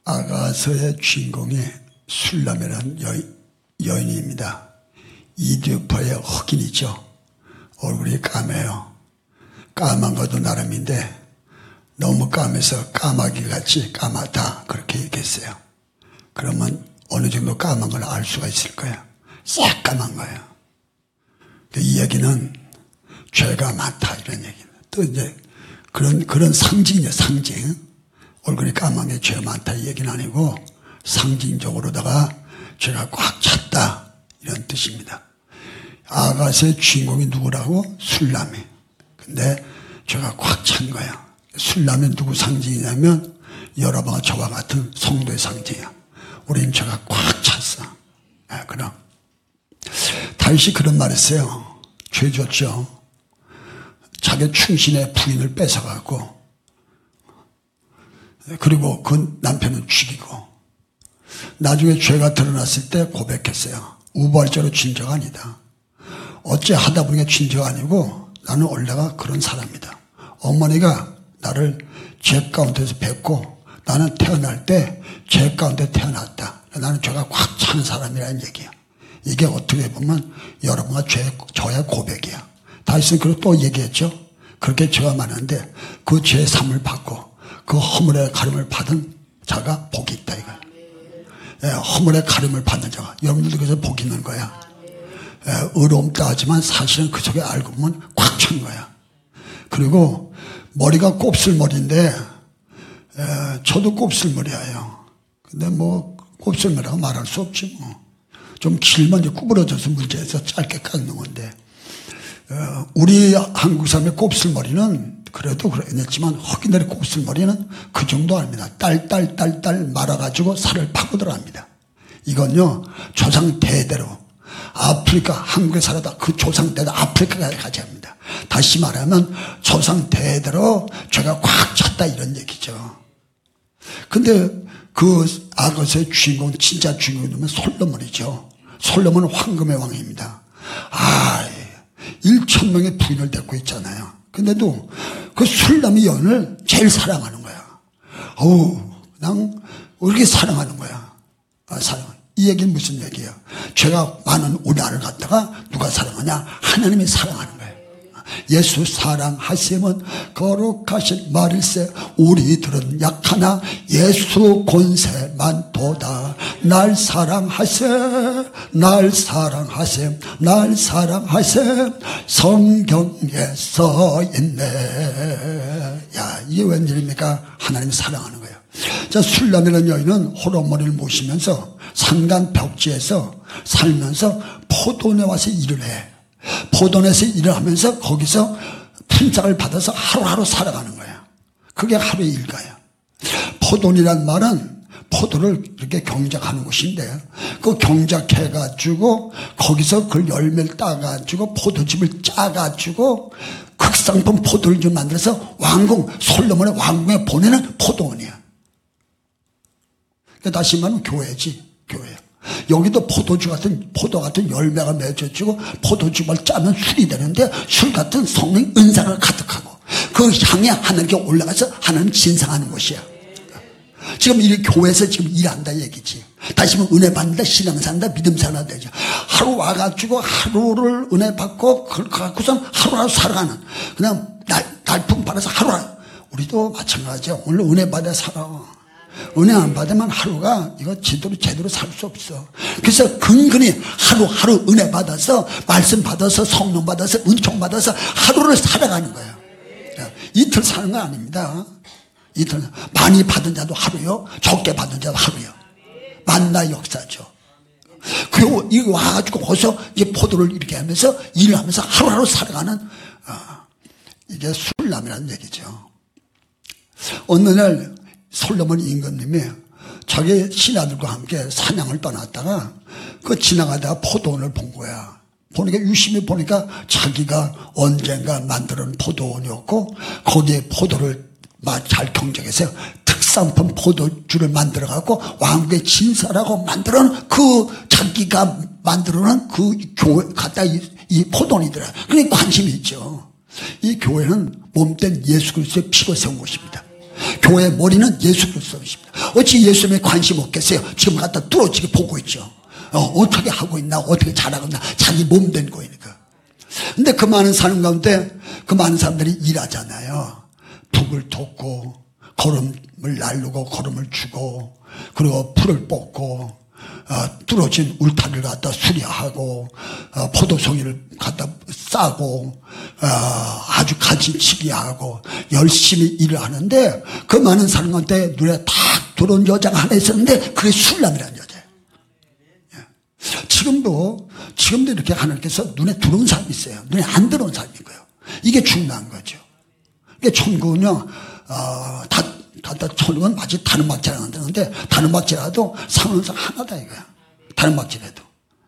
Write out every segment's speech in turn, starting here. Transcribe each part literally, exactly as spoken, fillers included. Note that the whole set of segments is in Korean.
아가서의 주인공이 술람이라는 여인, 여인입니다. 이디오파의 흑인이죠. 얼굴이 까매요. 까만 것도 나름인데 너무 까매서 까마귀같이 까맣다 그렇게 얘기했어요. 그러면 어느 정도 까만 걸 알 수가 있을 거예요. 싹 까만 거예요. 이 얘기는 죄가 많다 이런 얘기입니다. 또 이제 그런 그런 상징이에요. 상징. 얼굴이 까만 게 죄가 많다 이 얘기는 아니고 상징적으로다가 죄가 꽉 찼다 이런 뜻입니다. 아가서의 주인공이 누구라고? 술람이. 근데 죄가 꽉 찬 거야. 술람이 누구 상징이냐면 여러분과 저와 같은 성도의 상징이야. 우린 죄가 꽉 찼어. 아, 그럼 다윗이 그런 말 했어요. 죄 졌죠. 자기 충신의 부인을 뺏어가고 그리고 그 남편은 죽이고 나중에 죄가 드러났을 때 고백했어요. 우발적으로 진 죄가 아니다. 어째 하다 보니까 진 죄가 아니고 나는 원래가 그런 사람이다. 어머니가 나를 죄 가운데서 뵙고 나는 태어날 때 죄 가운데 태어났다. 나는 죄가 꽉 차는 사람이라는 얘기야. 이게 어떻게 보면 여러분과 죄, 저의 고백이야. 다윗은 그리고 또 얘기했죠. 그렇게 죄가 많은데 그 죄의 삶을 받고 그 허물의 가름을 받은 자가 복이 있다 이거야. 예, 허물의 가름을 받는 자가. 여러분들도 그래서 복이 있는 거야. 예, 의로움다 하지만 사실은 그 속에 알고 보면 꽉 찬 거야. 그리고 머리가 곱슬머리인데 예, 저도 곱슬머리예요. 근데 뭐 곱슬머리라고 말할 수 없지 뭐. 좀 길면 이제 구부러져서 문제에서 짧게 깎는 건데 어, 우리 한국 사람의 곱슬머리는 그래도 그랬지만 흑인들의 곱슬머리는 그 정도 아닙니다. 딸딸딸딸 말아가지고 살을 파고 들어갑니다. 이건요 조상 대대로 아프리카 한국에 살아다 그 조상 대대로 아프리카까지 가지 합니다. 다시 말하면 조상 대대로 죄가 꽉 찼다 이런 얘기죠. 근데 그 아가서의 주인공 진짜 주인공은 솔로몬이죠. 솔로몬은 황금의 왕입니다. 아, 일천 명의 부인을 데리고 있잖아요. 근데도 그 술람의 여인을 제일 사랑하는 거야. 어우, 그냥 왜 이렇게 사랑하는 거야? 아, 사랑. 이 얘기는 무슨 얘기예요? 죄가 많은 우리나라를 갖다가 누가 사랑하냐? 하나님이 사랑하는 거예요. 예수 사랑하시면 거룩하신 말일세 우리들은 약하나 예수 권세만 도다. 날 사랑하세 날 사랑하세 날 사랑하세 성경에 써있네. 야, 이게 웬일입니까? 하나님이 사랑하는 거예요. 자, 술람이라는 여인은 호르몬을 모시면서 산간 벽지에서 살면서 포도원에 와서 일을 해. 포도원에서 일을 하면서 거기서 품삯을 받아서 하루하루 살아가는 거야. 그게 하루의 일과야. 포도원이란 말은 포도를 이렇게 경작하는 곳인데 그 경작해가지고 거기서 그 열매를 따가지고 포도즙을 짜가지고 극상품 포도를 좀 만들어서 왕궁 솔로몬의 왕궁에 보내는 포도원이야. 그러니까 다시 말하면 교회지. 교회. 여기도 포도주 같은 포도 같은 열매가 맺어지고 포도즙을 짜면 술이 되는데 술 같은 성령 은사가 가득하고 그 향이 하나님께 올라가서 하나님 진상하는 곳이야. 지금 이 교회에서 지금 일한다 얘기지. 다시 말하면 은혜 받는다, 신앙 산다, 믿음 산다 되죠. 하루 와가지고 하루를 은혜 받고 그걸 갖고서 하루하루 살아가는 그냥 날, 날품 받아서 하루하루. 우리도 마찬가지야. 오늘 은혜 받아 살아. 은혜 안 받으면 하루가 이거 제대로 제대로 살 수 없어. 그래서 근근히 하루하루 은혜 받아서 말씀 받아서 성령 받아서 은총 받아서 하루를 살아가는 거예요. 이틀 사는 거 아닙니다. 이틀 많이 받은 자도 하루요, 적게 받은 자도 하루요. 만나 역사죠. 그 이거 와가지고 거기서 이제 포도를 이렇게 하면서 일을 하면서 하루하루 살아가는 어, 이게 술람이라는 얘기죠. 어느 날 솔로몬 임금님이 자기 신하들과 함께 사냥을 떠났다가 그 지나가다가 포도원을 본 거야. 보니까 유심히 보니까 자기가 언젠가 만들어놓은 포도원이었고 거기에 포도를 잘 경작해서 특산품 포도주를 만들어갖고 왕국의 진사라고 만들어놓은 그 자기가 만들어놓은 그 교회 갖다 이, 이 포도원이더라. 그러니까 관심이 있죠. 이 교회는 몸된 예수 그리스도의 피로 세운 곳입니다. 교회의 머리는 예수 그리스도이십니다. 어찌 예수님에 관심 없겠어요? 지금 갖다 뚫어지게 보고 있죠. 어, 어떻게 하고 있나, 어떻게 잘하고 있나, 자기 몸 된 거니까. 근데 그 많은 사람 가운데 그 많은 사람들이 일하잖아요. 북을 돋고 거름을 날르고 거름을 주고 그리고 풀을 뽑고 어, 뚫어진 울타리를 갖다 수리하고 어, 포도송이를 갖다 싸고 어, 아주 가지치기 하고 열심히 일을 하는데 그 많은 사람한테 눈에 탁 들어온 여자가 하나 있었는데 그게 술람이라는 여자예요. 예. 지금도 지금도 이렇게 하나님께서 눈에 들어온 사람이 있어요. 눈에 안 들어온 사람이 있고요. 이게 중요한 거죠. 이게 천국은요 어, 다 다 천국은 마치 다른 막지라는 데는데 다른 막지라도 상은상 하나다 이거야. 다른 막지라도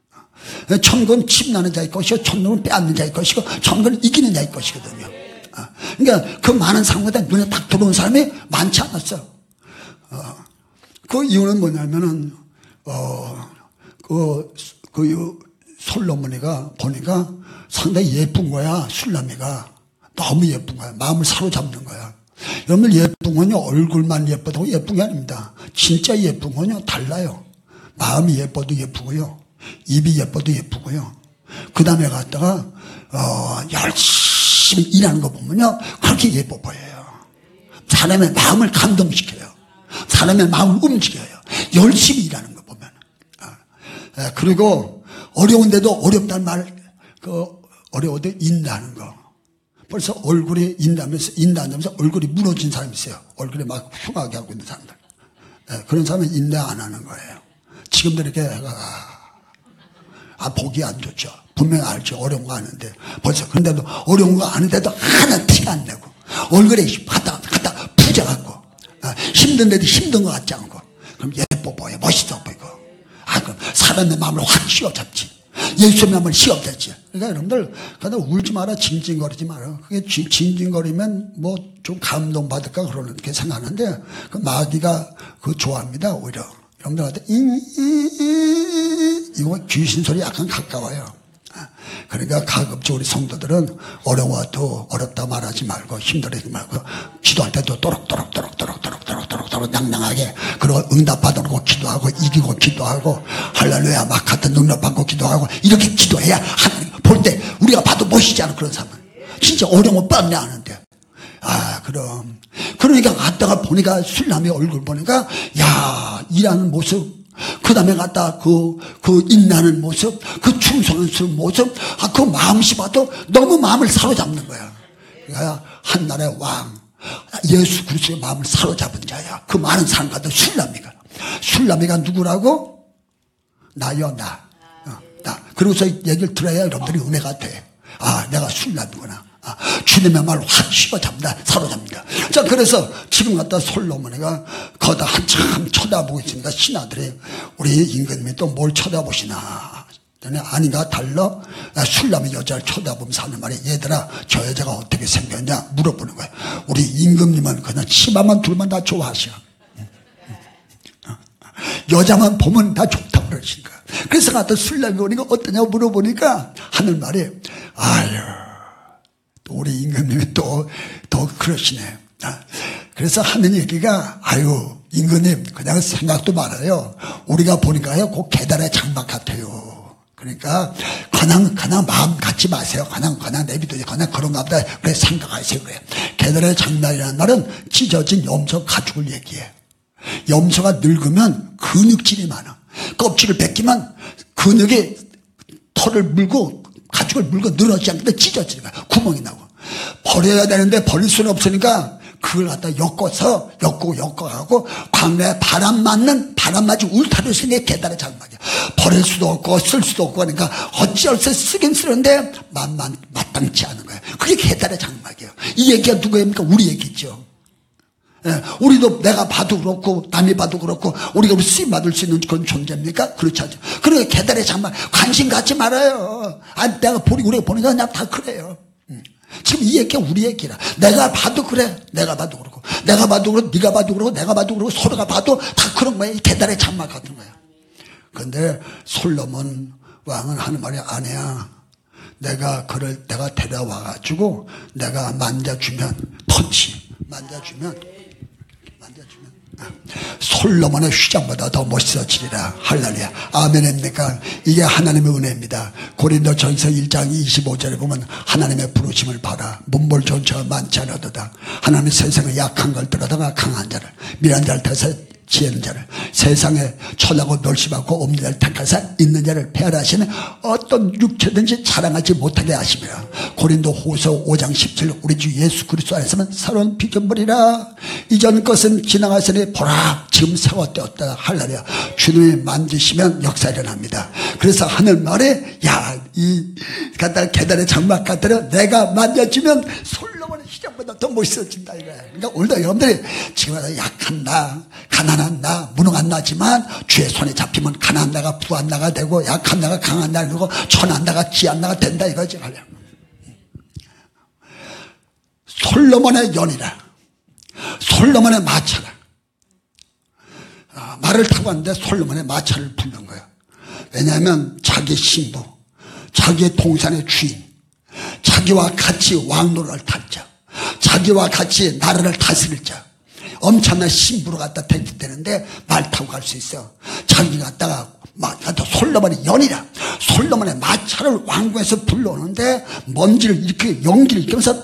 천국은 침나는 자의 것이고 천국은 빼앗는 자의 것이고 천국은 이기는 자의 것이거든요. 그러니까 그 많은 사람보다 눈에 딱 들어온 사람이 많지 않았어. 어, 그 이유는 뭐냐면은 어, 그, 그 솔로몬이가 보니까 상당히 예쁜 거야. 술람이가 너무 예쁜 거야. 마음을 사로잡는 거야. 여러분 예쁜 건요 얼굴만 예쁘다고 예쁜 게 아닙니다. 진짜 예쁜 건요 달라요. 마음이 예뻐도 예쁘고요, 입이 예뻐도 예쁘고요. 그 다음에 갔다가 어, 열심히 일하는 거 보면요 그렇게 예뻐 보여요. 사람의 마음을 감동시켜요. 사람의 마음을 움직여요. 열심히 일하는 거 보면. 아, 그리고 어려운데도 어렵다는 말, 그 어려워도 인다는 거. 벌써 얼굴이 인다면서, 인다면서 얼굴이 무너진 사람이 있어요. 얼굴이 막 흉하게 하고 있는 사람들. 네, 그런 사람은 인내 안 하는 거예요. 지금도 이렇게, 아, 아, 보기 안 좋죠. 분명히 알죠. 어려운 거 아는데. 벌써, 그런데도 어려운 거 아는데도 하나 티가 안 내고, 얼굴에 갖다, 갖다 부져갖고, 아, 힘든데도 힘든 것 같지 않고, 그럼 예뻐 보여. 멋있어 보이고. 아, 그럼 사람의 마음을 확 씌워잡지. 예수님의 마음을 씌워잡지. 그러니까 여러분들, 그냥 울지 마라, 징징거리지 마라. 그게 징징거리면 뭐 좀 감동받을까 그렇게 생각하는데, 그 마귀가 그거 좋아합니다, 오히려. 여러분들한테, 이거 귀신 소리 약간 가까워요. 그러니까 가급적 우리 성도들은 어려워도 어렵다 말하지 말고 힘들어하지 말고 기도할 때도 또록또록또록또록또록또록또록 낭낭하게 그리고 응답받으려고 기도하고 이기고 기도하고 할렐루야 막 같은 능력 받고 기도하고 이렇게 기도해야 하나님 볼 때 우리가 봐도 멋있지 않아. 그런 사람은 진짜 어려운 거 뻔히 아는데. 아 그럼 그러니까 갔다가 보니까 술남의 얼굴 보니까 야 일하는 모습 그 다음에 갖다 그, 그 인나는 모습, 그 충성스러운 모습, 아, 그 마음씨 봐도 너무 마음을 사로잡는 거야. 그러니까 한나라의 왕, 예수 그리스도의 마음을 사로잡은 자야. 그 많은 사람 같은 술람이가. 술람이가 누구라고? 나요, 나. 어, 나. 그러고서 얘기를 들어야 여러분들이 은혜가 돼. 아, 내가 술람이구나. 아, 주님의 말을 확 씹어잡는다, 사로잡는다. 자, 그래서 지금 갖다 솔로몬이가 거다 한참 쳐다보고 있으니까 신하들이 우리 임금님이 또 뭘 쳐다보시나. 아닌가 달러 술람의 여자를 쳐다보면서 하는 말이 얘들아 저 여자가 어떻게 생겼냐 물어보는 거야. 우리 임금님은 그냥 치마만 둘만 다 좋아하셔. 여자만 보면 다 좋다고 그러시니까. 그래서 갖다 술람이 오니까 어떠냐고 물어보니까 하는 말이 아유 우리 임금님이 또, 더 그러시네. 그래서 하는 얘기가, 아유, 임금님, 그냥 생각도 말아요. 우리가 보니까요, 그 계단의 장막 같아요. 그러니까, 그냥, 그냥 마음 갖지 마세요. 그냥, 그냥 내비두세요. 그냥 그런가 보다. 그래, 생각하세요. 그래. 계단의 장막이라는 말은 찢어진 염소 가죽을 얘기해. 염소가 늙으면 근육질이 많아. 껍질을 벗기면 근육이 털을 물고 가죽을 물고 늘어지지 않는데 찢어지니까 구멍이 나고 버려야 되는데 버릴 수는 없으니까 그걸 갖다 엮어서 엮고 엮어가고 광야에 바람 맞는 바람 맞은 울타리를 쓰는 게 계단의 장막이야. 버릴 수도 없고 쓸 수도 없고 하니까 어찌할 수 쓰긴 쓰는데 만만 마땅치 않은 거야. 그게 계단의 장막이에요. 이 얘기가 누구입니까? 우리 얘기죠. 예, 우리도 내가 봐도 그렇고 남이 봐도 그렇고 우리가 쓰임 받을 수 있는 그런 존재입니까? 그렇지 않죠. 그러니까 계단의 장막 관심 갖지 말아요. 아, 내가 보니 우리가 보니까 그냥 다 그래요. 음. 지금 이 얘기가 우리 얘기라. 내가 봐도 그래. 내가 봐도 그렇고 내가 봐도 그렇고 네가 봐도 그렇고 내가 봐도 그렇고 서로가 봐도 다 그런 거야. 이 계단의 장막 같은 거야. 그런데 솔로몬 왕은 하는 말이 아니야. 내가 그를 내가 데려와 가지고 내가 만져주면 펀치 만져주면 만져주면 솔로몬의 휘장보다 더 멋있어지리라. 할렐루야. 아멘입니까? 이게 하나님의 은혜입니다. 고린도전서 일 장 이십오 절에 보면 하나님의 부르심을 받아 문벌 전처가 많지 않아도다. 하나님의 세상에 약한 걸 들어다가 강한 자를, 미련한 자를 대서 지혜는 자를, 세상에 천하고 멸시받고 없는 자를 택하사 있는 자를 폐하시는 어떤 육체든지 자랑하지 못하게 하시며, 고린도 후서 오 장 십 절 우리 주 예수 그리스도 안에서는 새로운 피조물이라. 이전 것은 지나갔으니 보라 지금 새가 되었다. 할렐루야. 주님이 만드시면 역사 일어납니다. 그래서 하늘 말에 야이 갖다 계단의 장막 같더라 내가 만져주면 솔로몬의 휘장보다 더 멋있어진다 이거야. 그러니까 오늘도 여러분들이 지금 약한 나, 가난한 나, 무능한 나지만 주의 손에 잡히면 가난한 나가 부한 나가 되고 약한 나가 강한 나가 되고 천한 나가 지한 나가 된다 이거지. 솔로몬의 연이라, 솔로몬의 마차라. 아, 말을 타고 왔는데 솔로몬의 마차를 부른 거예요. 왜냐하면 자기 신부, 자기의 동산의 주인, 자기와 같이 왕노를 탈 자, 자기와 같이 나라를 다스릴 자, 엄청난 신부로 갖다 택되는데 말 타고 갈 수 있어. 자기 갖다가 솔로몬의 연이라, 솔로몬의 마차를 왕궁에서 불러오는데 먼지를 이렇게 연기를 일으키면서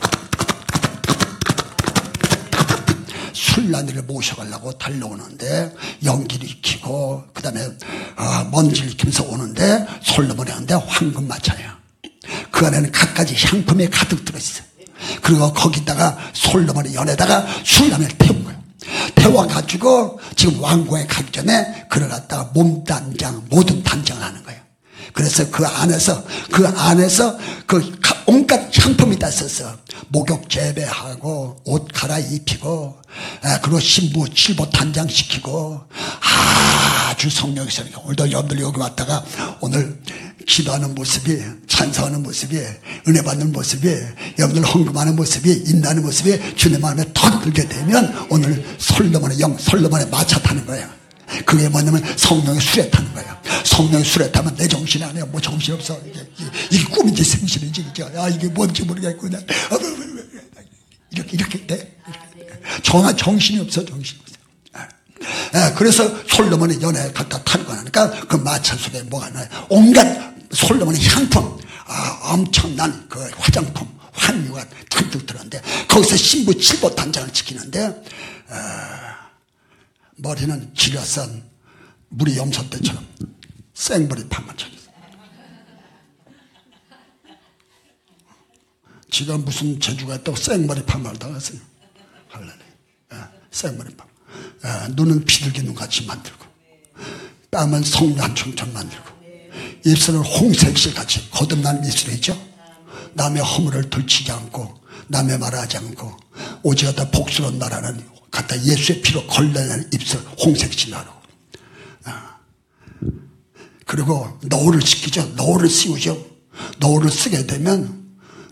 술라니를 모셔가려고 달려오는데 연기를 익히고 그 다음에 어, 먼지를 익히면서 오는데 솔로몬이 하는데 황금 마차야. 그 안에는 갖가지 향품이 가득 들어있어. 그리고 거기다가 솔로몬의 연에다가 술라니를 태운 거예요. 태워가지고 지금 왕궁에 가기 전에 그를 갖다가 몸단장 모든 단장을 하는 거예요. 그래서 그 안에서 그 안에서 그 온갖 향품이 다 있었어. 목욕 재배하고 옷 갈아입히고 그리고 신부 칠보 단장시키고 아주 성령이 있으니까 오늘도 여러분들 여기 왔다가 오늘 기도하는 모습이, 찬송하는 모습이, 은혜 받는 모습이, 여러분들 헌금하는 모습이, 인도하는 모습이 주님 마음에 더 들게 되면 오늘 솔로몬의 영, 솔로몬의 마차 타는 거예요. 그게 뭐냐면 성령의 수레 타는 거예요. 성령의 수레 타면 내 정신이 아니야. 뭐 정신 없어. 이게, 이게 꿈인지 생신인지, 아, 이게 뭔지 모르겠고, 그냥, 이렇게, 이렇게 돼. 정한 정신이 없어, 정신이 없어. 아, 그래서 솔로몬의 연에 갖다 타는 거니까 그 마차 속에 뭐가 나요? 온갖 솔로몬의 향품, 아, 엄청난 그 화장품, 환유가 잔뜩 들었는데 거기서 신부 칠보 단장을 지키는데, 아, 머리는 지려선 물이 염소 때처럼 생머리 판만 쳤어요. 지가 무슨 재주가 있다고 생머리 판만 당했어요. 할렐루야. 생머리 판. 아, 눈은 비둘기 눈같이 만들고, 뺨은 성냥총처럼 만들고, 입술은 홍색실같이 거듭난 입술이죠. 남의 허물을 들치지 않고 남의 말하지 않고 오직 갖다 복수로 말하는 갖다 예수의 피로 걸러낸 입술 홍색실하고, 아. 그리고 노를 시키죠. 노를 씌우죠. 노를 쓰게 되면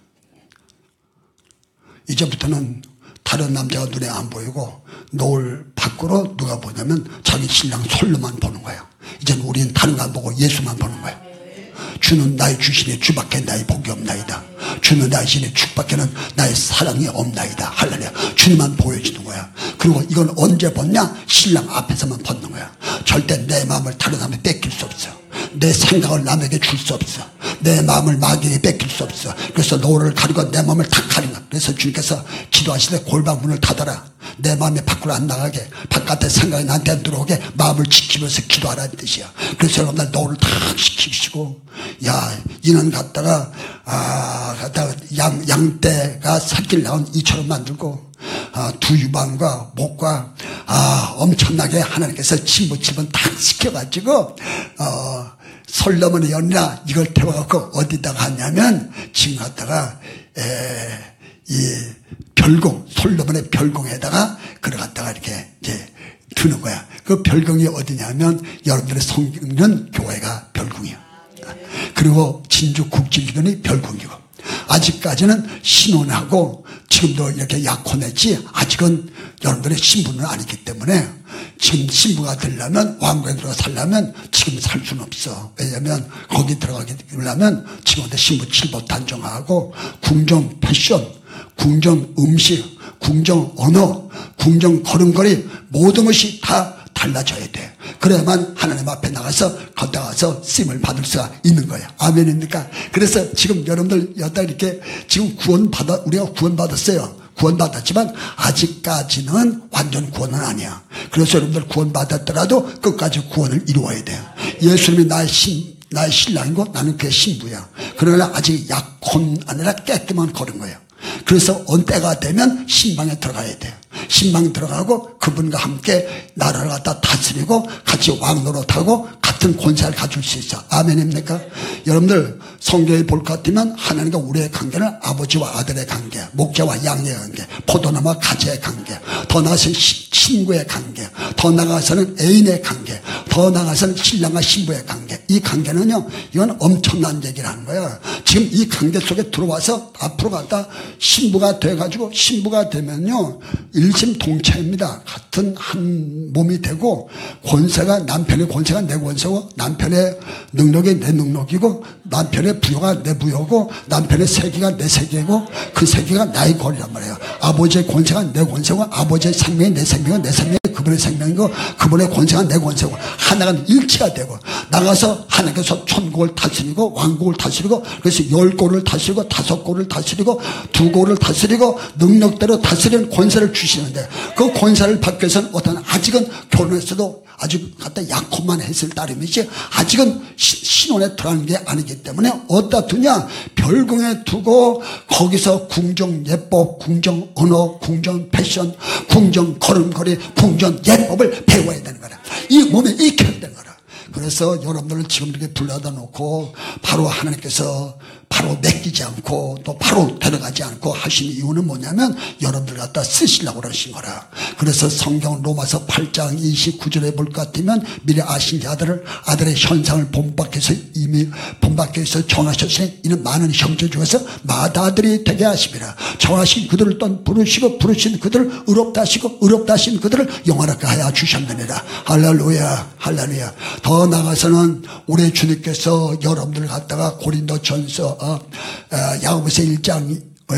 이제부터는 다른 남자가 눈에 안 보이고 노을 밖으로 누가 보냐면 자기 신랑 솔로만 보는 거예요. 이제는 우리는 다른 거 안 보고 예수만 보는 거예요. 주는 나의 주시니 주밖에 나의 복이 없나이다. 주는 나의 신의 축밖에는 나의 사랑이 없나이다. 할렐루야. 주님만 보여주는 거야. 그리고 이건 언제 벗냐? 신랑 앞에서만 벗는 거야. 절대 내 마음을 다른 사람에 뺏길 수 없어. 내 생각을 남에게 줄 수 없어. 내 마음을 마귀에게 뺏길 수 없어. 그래서 노를 가리고 내 마음을 탁 가린 거야. 그래서 주님께서 기도하시되 골방 문을 닫아라. 내 마음이 밖으로 안 나가게, 바깥에 생각이 나한테 안 들어오게 마음을 지키면서 기도하라는 뜻이야. 그래서 여러분들 노를 탁 시키시고, 야, 이는 갖다가 아 갖다가 양 양떼가 새끼를 낳은 이처럼 만들고, 아, 두 유방과 목과 아 엄청나게 하나님께서 침부침은 탁 시켜가지고 어 솔로몬의 연이라 이걸 태워갖고 어디다가 하냐면 지금 갖다가 에, 이 별궁, 솔로몬의 별궁에다가 그걸 갖다가 이렇게 이제 두는 거야. 그 별궁이 어디냐면 여러분들의 성경은 교회가 별궁이야. 그리고 진주 국진기도는 별궁이고, 아직까지는 신혼하고 지금도 이렇게 약혼했지 아직은 여러분들의 신부는 아니기 때문에 지금 신부가 되려면, 왕궁에 들어가 살려면 지금 살 수는 없어. 왜냐면 거기 들어가게 되려면 지금 신부 칠보 단정하고 궁정 패션, 궁정 음식, 궁정 언어, 궁정 걸음걸이 모든 것이 다 달라져야 돼. 그래야만 하나님 앞에 나가서 걷다가서 쓰임을 받을 수가 있는 거예요. 아멘입니까? 그래서 지금 여러분들 여기다 이렇게 지금 구원받아, 우리가 구원받았어요. 구원받았지만 아직까지는 완전 구원은 아니야. 그래서 여러분들 구원받았더라도 끝까지 구원을 이루어야 돼요. 예수님이 나의 신, 나의 신랑이고 나는 그의 신부야. 그러나 아직 약혼 아니라 깨끗만 걸은 거예요. 그래서 언 때가 되면 신방에 들어가야 돼요. 신방에 들어가고 그분과 함께 나라를 갖다 다스리고 같이 왕노릇하고 같은 권세를 가질 수 있어. 아멘입니까? 여러분들 성경에 볼 것 같으면 하나님과 우리의 관계는 아버지와 아들의 관계, 목자와 양의 관계, 포도나무와 가지의 관계, 더 나아가서는 친구의 관계, 더 나아가서는 애인의 관계, 더 나아가서는 신랑과 신부의 관계. 이 관계는요, 이건 엄청난 얘기를 하는 거야. 지금 이 관계 속에 들어와서 앞으로 갔다 신부가 돼가지고 신부가 되면요 일심동체입니다. 같은 한 몸이 되고 권세가 남편의 권세가 내 권세고 남편의 능력이 내 능력이고 남편의 부여가 내 부여고 남편의 세계가 내 세계고 그 세계가 나의 권이란 말이에요. 아버지의 권세가 내 권세고 아버지의 생명이 내 생명이고 내 생명이 그분의 생명이고 그분의 권세가 내 권세고 하나가 일치가 되고 나가서 하나님께서 천국을 다스리고 왕국을 다스리고 그래서 열 골을 다스리고 다섯 골을 다스리고 두 골을 다스리고 능력대로 다스리는 권세를 주시는데 그 권세를 받기 위해서는 어떤 아직은 결혼했어도 아주 갖다 약혼만 했을 따름이지 아직은 신혼에 들어가는 게 아니기 때문에 어디다 두냐 별궁에 두고 거기서 궁정 예법, 궁정 언어, 궁정 패션, 궁정 걸음걸이, 궁정 예법을 배워야 되는 거라. 이 몸에 익혀야 되는 거라. 그래서 여러분들을 지금 이렇게 불러다 놓고 바로 하나님께서 바로 맡기지 않고 또 바로 데려가지 않고 하신 이유는 뭐냐면 여러분들 갖다 쓰시려고 그러신 거라. 그래서 성경 로마서 팔 장 이십구 절에 볼 것 같으면 미리 아신 자들을 아들의 현상을 본받게서 이미 본받게서 정하셨으니 이는 많은 형제 중에서 맏아들이 되게 하심이라. 정하신 그들을 또 부르시고 부르신 그들을 의롭다 하시고 의롭다 하신 그들을 영원하게 하여 주셨느니라. 할렐루야 할렐루야. 더 나아가서는 우리 주님께서 여러분들을 갖다가 고린도전서 어, 어, 야고보서 일 장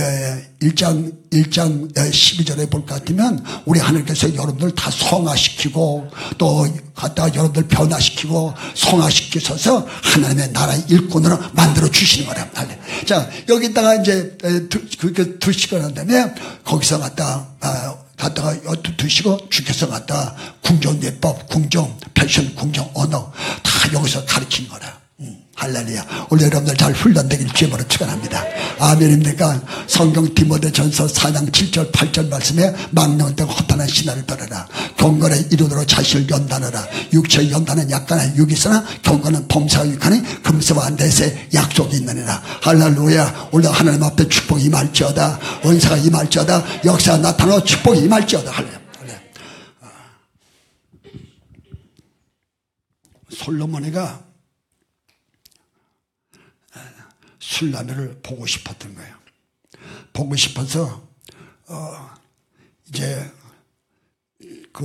일 장 일 장 십이 절에 볼 것 같으면 우리 하나님께서 여러분들 다 성화시키고 또 갖다가 여러분들 변화시키고 성화시키셔서 하나님의 나라의 일꾼으로 만들어 주시는 거라. 자 여기다가 이제 그렇게 두시고 난 다음에 거기서 갖다 어, 갖다가 두시고 주께서 갖다가 궁정 예법, 궁정 패션, 궁정 언어 다 여기서 가르친 거라. 음, 할렐루야. 오늘 여러분들 잘 훈련되길 주님으로 축원합니다. 아멘입니까? 성경 디모데전서 사 장 칠 절 팔 절 말씀에 망령되고 허탄한 신화를 떠나라. 경건의 이론으로 자신을 연단하라. 육체의 연단은 약간의 육이 있으나 경건은 범사가 육하니 금세와 안대세 약속이 있느니라. 할렐루야. 오늘 하나님 앞에 축복이 임할지어다. 은사가 임할지어다. 역사가 나타나고 축복이 임할지어다. 할렐루야. 솔로몬이가 술라미를 보고 싶었던 거예요. 보고 싶어서 어 이제 그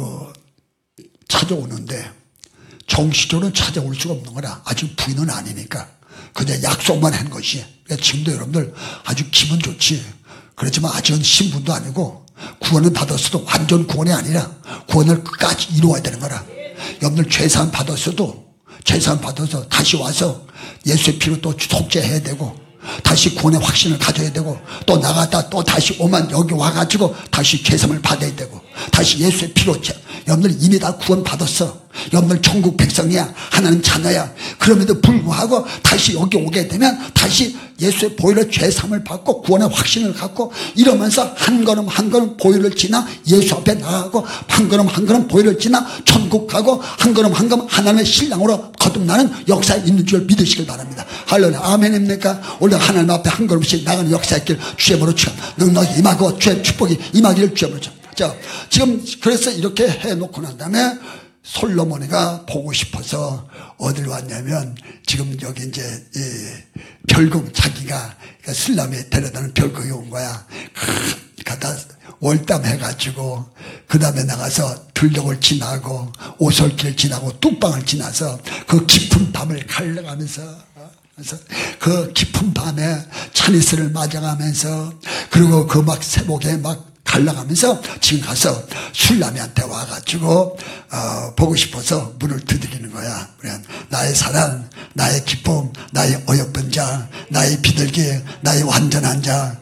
찾아오는데 정식적으로 찾아올 수가 없는 거라. 아직 부인은 아니니까 그냥 약속만 한 것이. 그러니까 지금도 여러분들 아주 기분 좋지. 그렇지만 아직은 신분도 아니고 구원을 받았어도 완전 구원이 아니라 구원을 끝까지 이루어야 되는 거라. 여러분들 죄사함 받았어도 죄사함 받아서 다시 와서 예수의 피로 또 속죄해야 되고 다시 구원의 확신을 가져야 되고 또 나갔다 또 다시 오면 여기 와가지고 다시 죄사함을 받아야 되고 다시 예수의 피로. 여러분들 이미 다 구원 받았어. 여러분들 천국 백성이야. 하나님 자녀야. 그럼에도 불구하고 다시 여기 오게 되면 다시 예수의 보혈의 죄사함을 받고 구원의 확신을 갖고 이러면서 한 걸음 한 걸음 보혈을 지나 예수 앞에 나가고 한 걸음 한 걸음 보혈을 지나 천국 가고 한 걸음 한 걸음 하나님의 신랑으로 거듭나는 역사에 있는 줄 믿으시길 바랍니다. 할렐루야. 아멘입니까? 오늘 하나님 앞에 한 걸음씩 나가는 역사의 길 주님으로 축원. 능력이 임하고 주의 축복이 임하기를 주님으로 축원. 자, 지금 그래서 이렇게 해놓고 난 다음에 솔로몬이가 보고 싶어서 어디로 왔냐면 지금 여기 이제 이 별궁 자기가 술람에 데려다는 별궁에 온 거야. 가다 월담해가지고 그 다음에 나가서 들녘을 지나고 오솔길을 지나고 뚝방을 지나서 그 깊은 밤을 갈라가면서 그래서 그 깊은 밤에 찬이스를 맞아가면서 그리고 그 막 새벽에 막 갈라가면서 지금 가서 술남이한테 와가지고 어, 보고 싶어서 문을 두드리는 거야. 그래, 나의 사랑, 나의 기쁨, 나의 어여쁜 자, 나의 비둘기, 나의 완전한 자,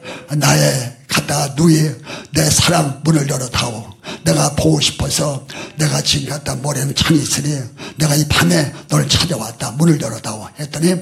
나의 갖다 누이, 내 사랑 문을 열어다오. 내가 보고 싶어서 내가 지금 갖다 모래는 창이 있으니 내가 이 밤에 너를 찾아왔다. 문을 열어다오. 했더니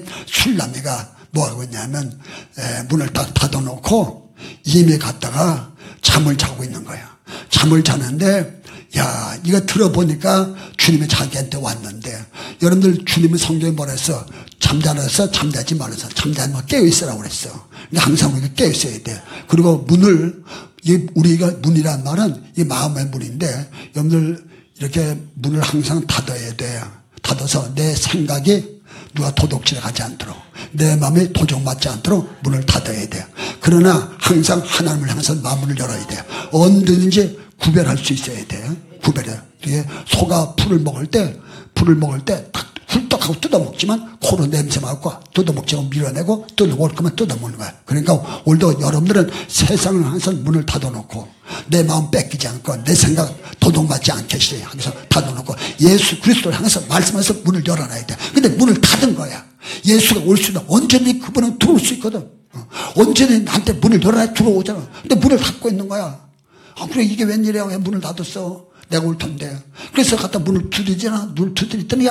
술남이가 뭐하고 있냐면 에, 문을 딱 닫아놓고 이미 갔다가 잠을 자고 있는 거야. 잠을 자는데 야, 이거 들어보니까 주님이 자기한테 왔는데, 여러분들 주님은 성경에 뭐라 했어? 잠자라서 잠자지 말아서 잠자면 깨어있으라고 그랬어. 근데 항상 우리가 깨어있어야 돼. 그리고 문을, 이 우리가 문이란 말은 이 마음의 문인데, 여러분들 이렇게 문을 항상 닫아야 돼. 닫아서 내 생각이 누가 도둑질을 하지 않도록, 내 마음이 도적맞지 않도록 문을 닫아야 돼. 그러나 항상 하나님을 향해서 마음을 열어야 돼. 언제든지 구별할 수 있어야 돼. 구별해. 이게 소가 풀을 먹을 때, 풀을 먹을 때 딱 훌떡하고 뜯어먹지만 코로 냄새 맡고 뜯어먹지 않고 밀어내고 뜯어먹을 거면 뜯어먹는 거야. 그러니까 오늘도 여러분들은 세상을 항상 문을 닫아놓고 내 마음 뺏기지 않고 내 생각 도둑맞지 않게 하면서 닫아놓고 예수 그리스도를 향해서 말씀해서 문을 열어놔야 돼. 근데 문을 닫은 거야. 예수가 올 수는 언제든지 그분은 들어올 수 있거든. 언제든지 나한테 문을 열어놔야 들어오잖아. 근데 문을 닫고 있는 거야. 아, 그래, 이게 웬일이야? 왜 문을 닫았어? 내가 올 텐데. 그래서 갖다 문을 두드리잖아. 문을 두드리더니,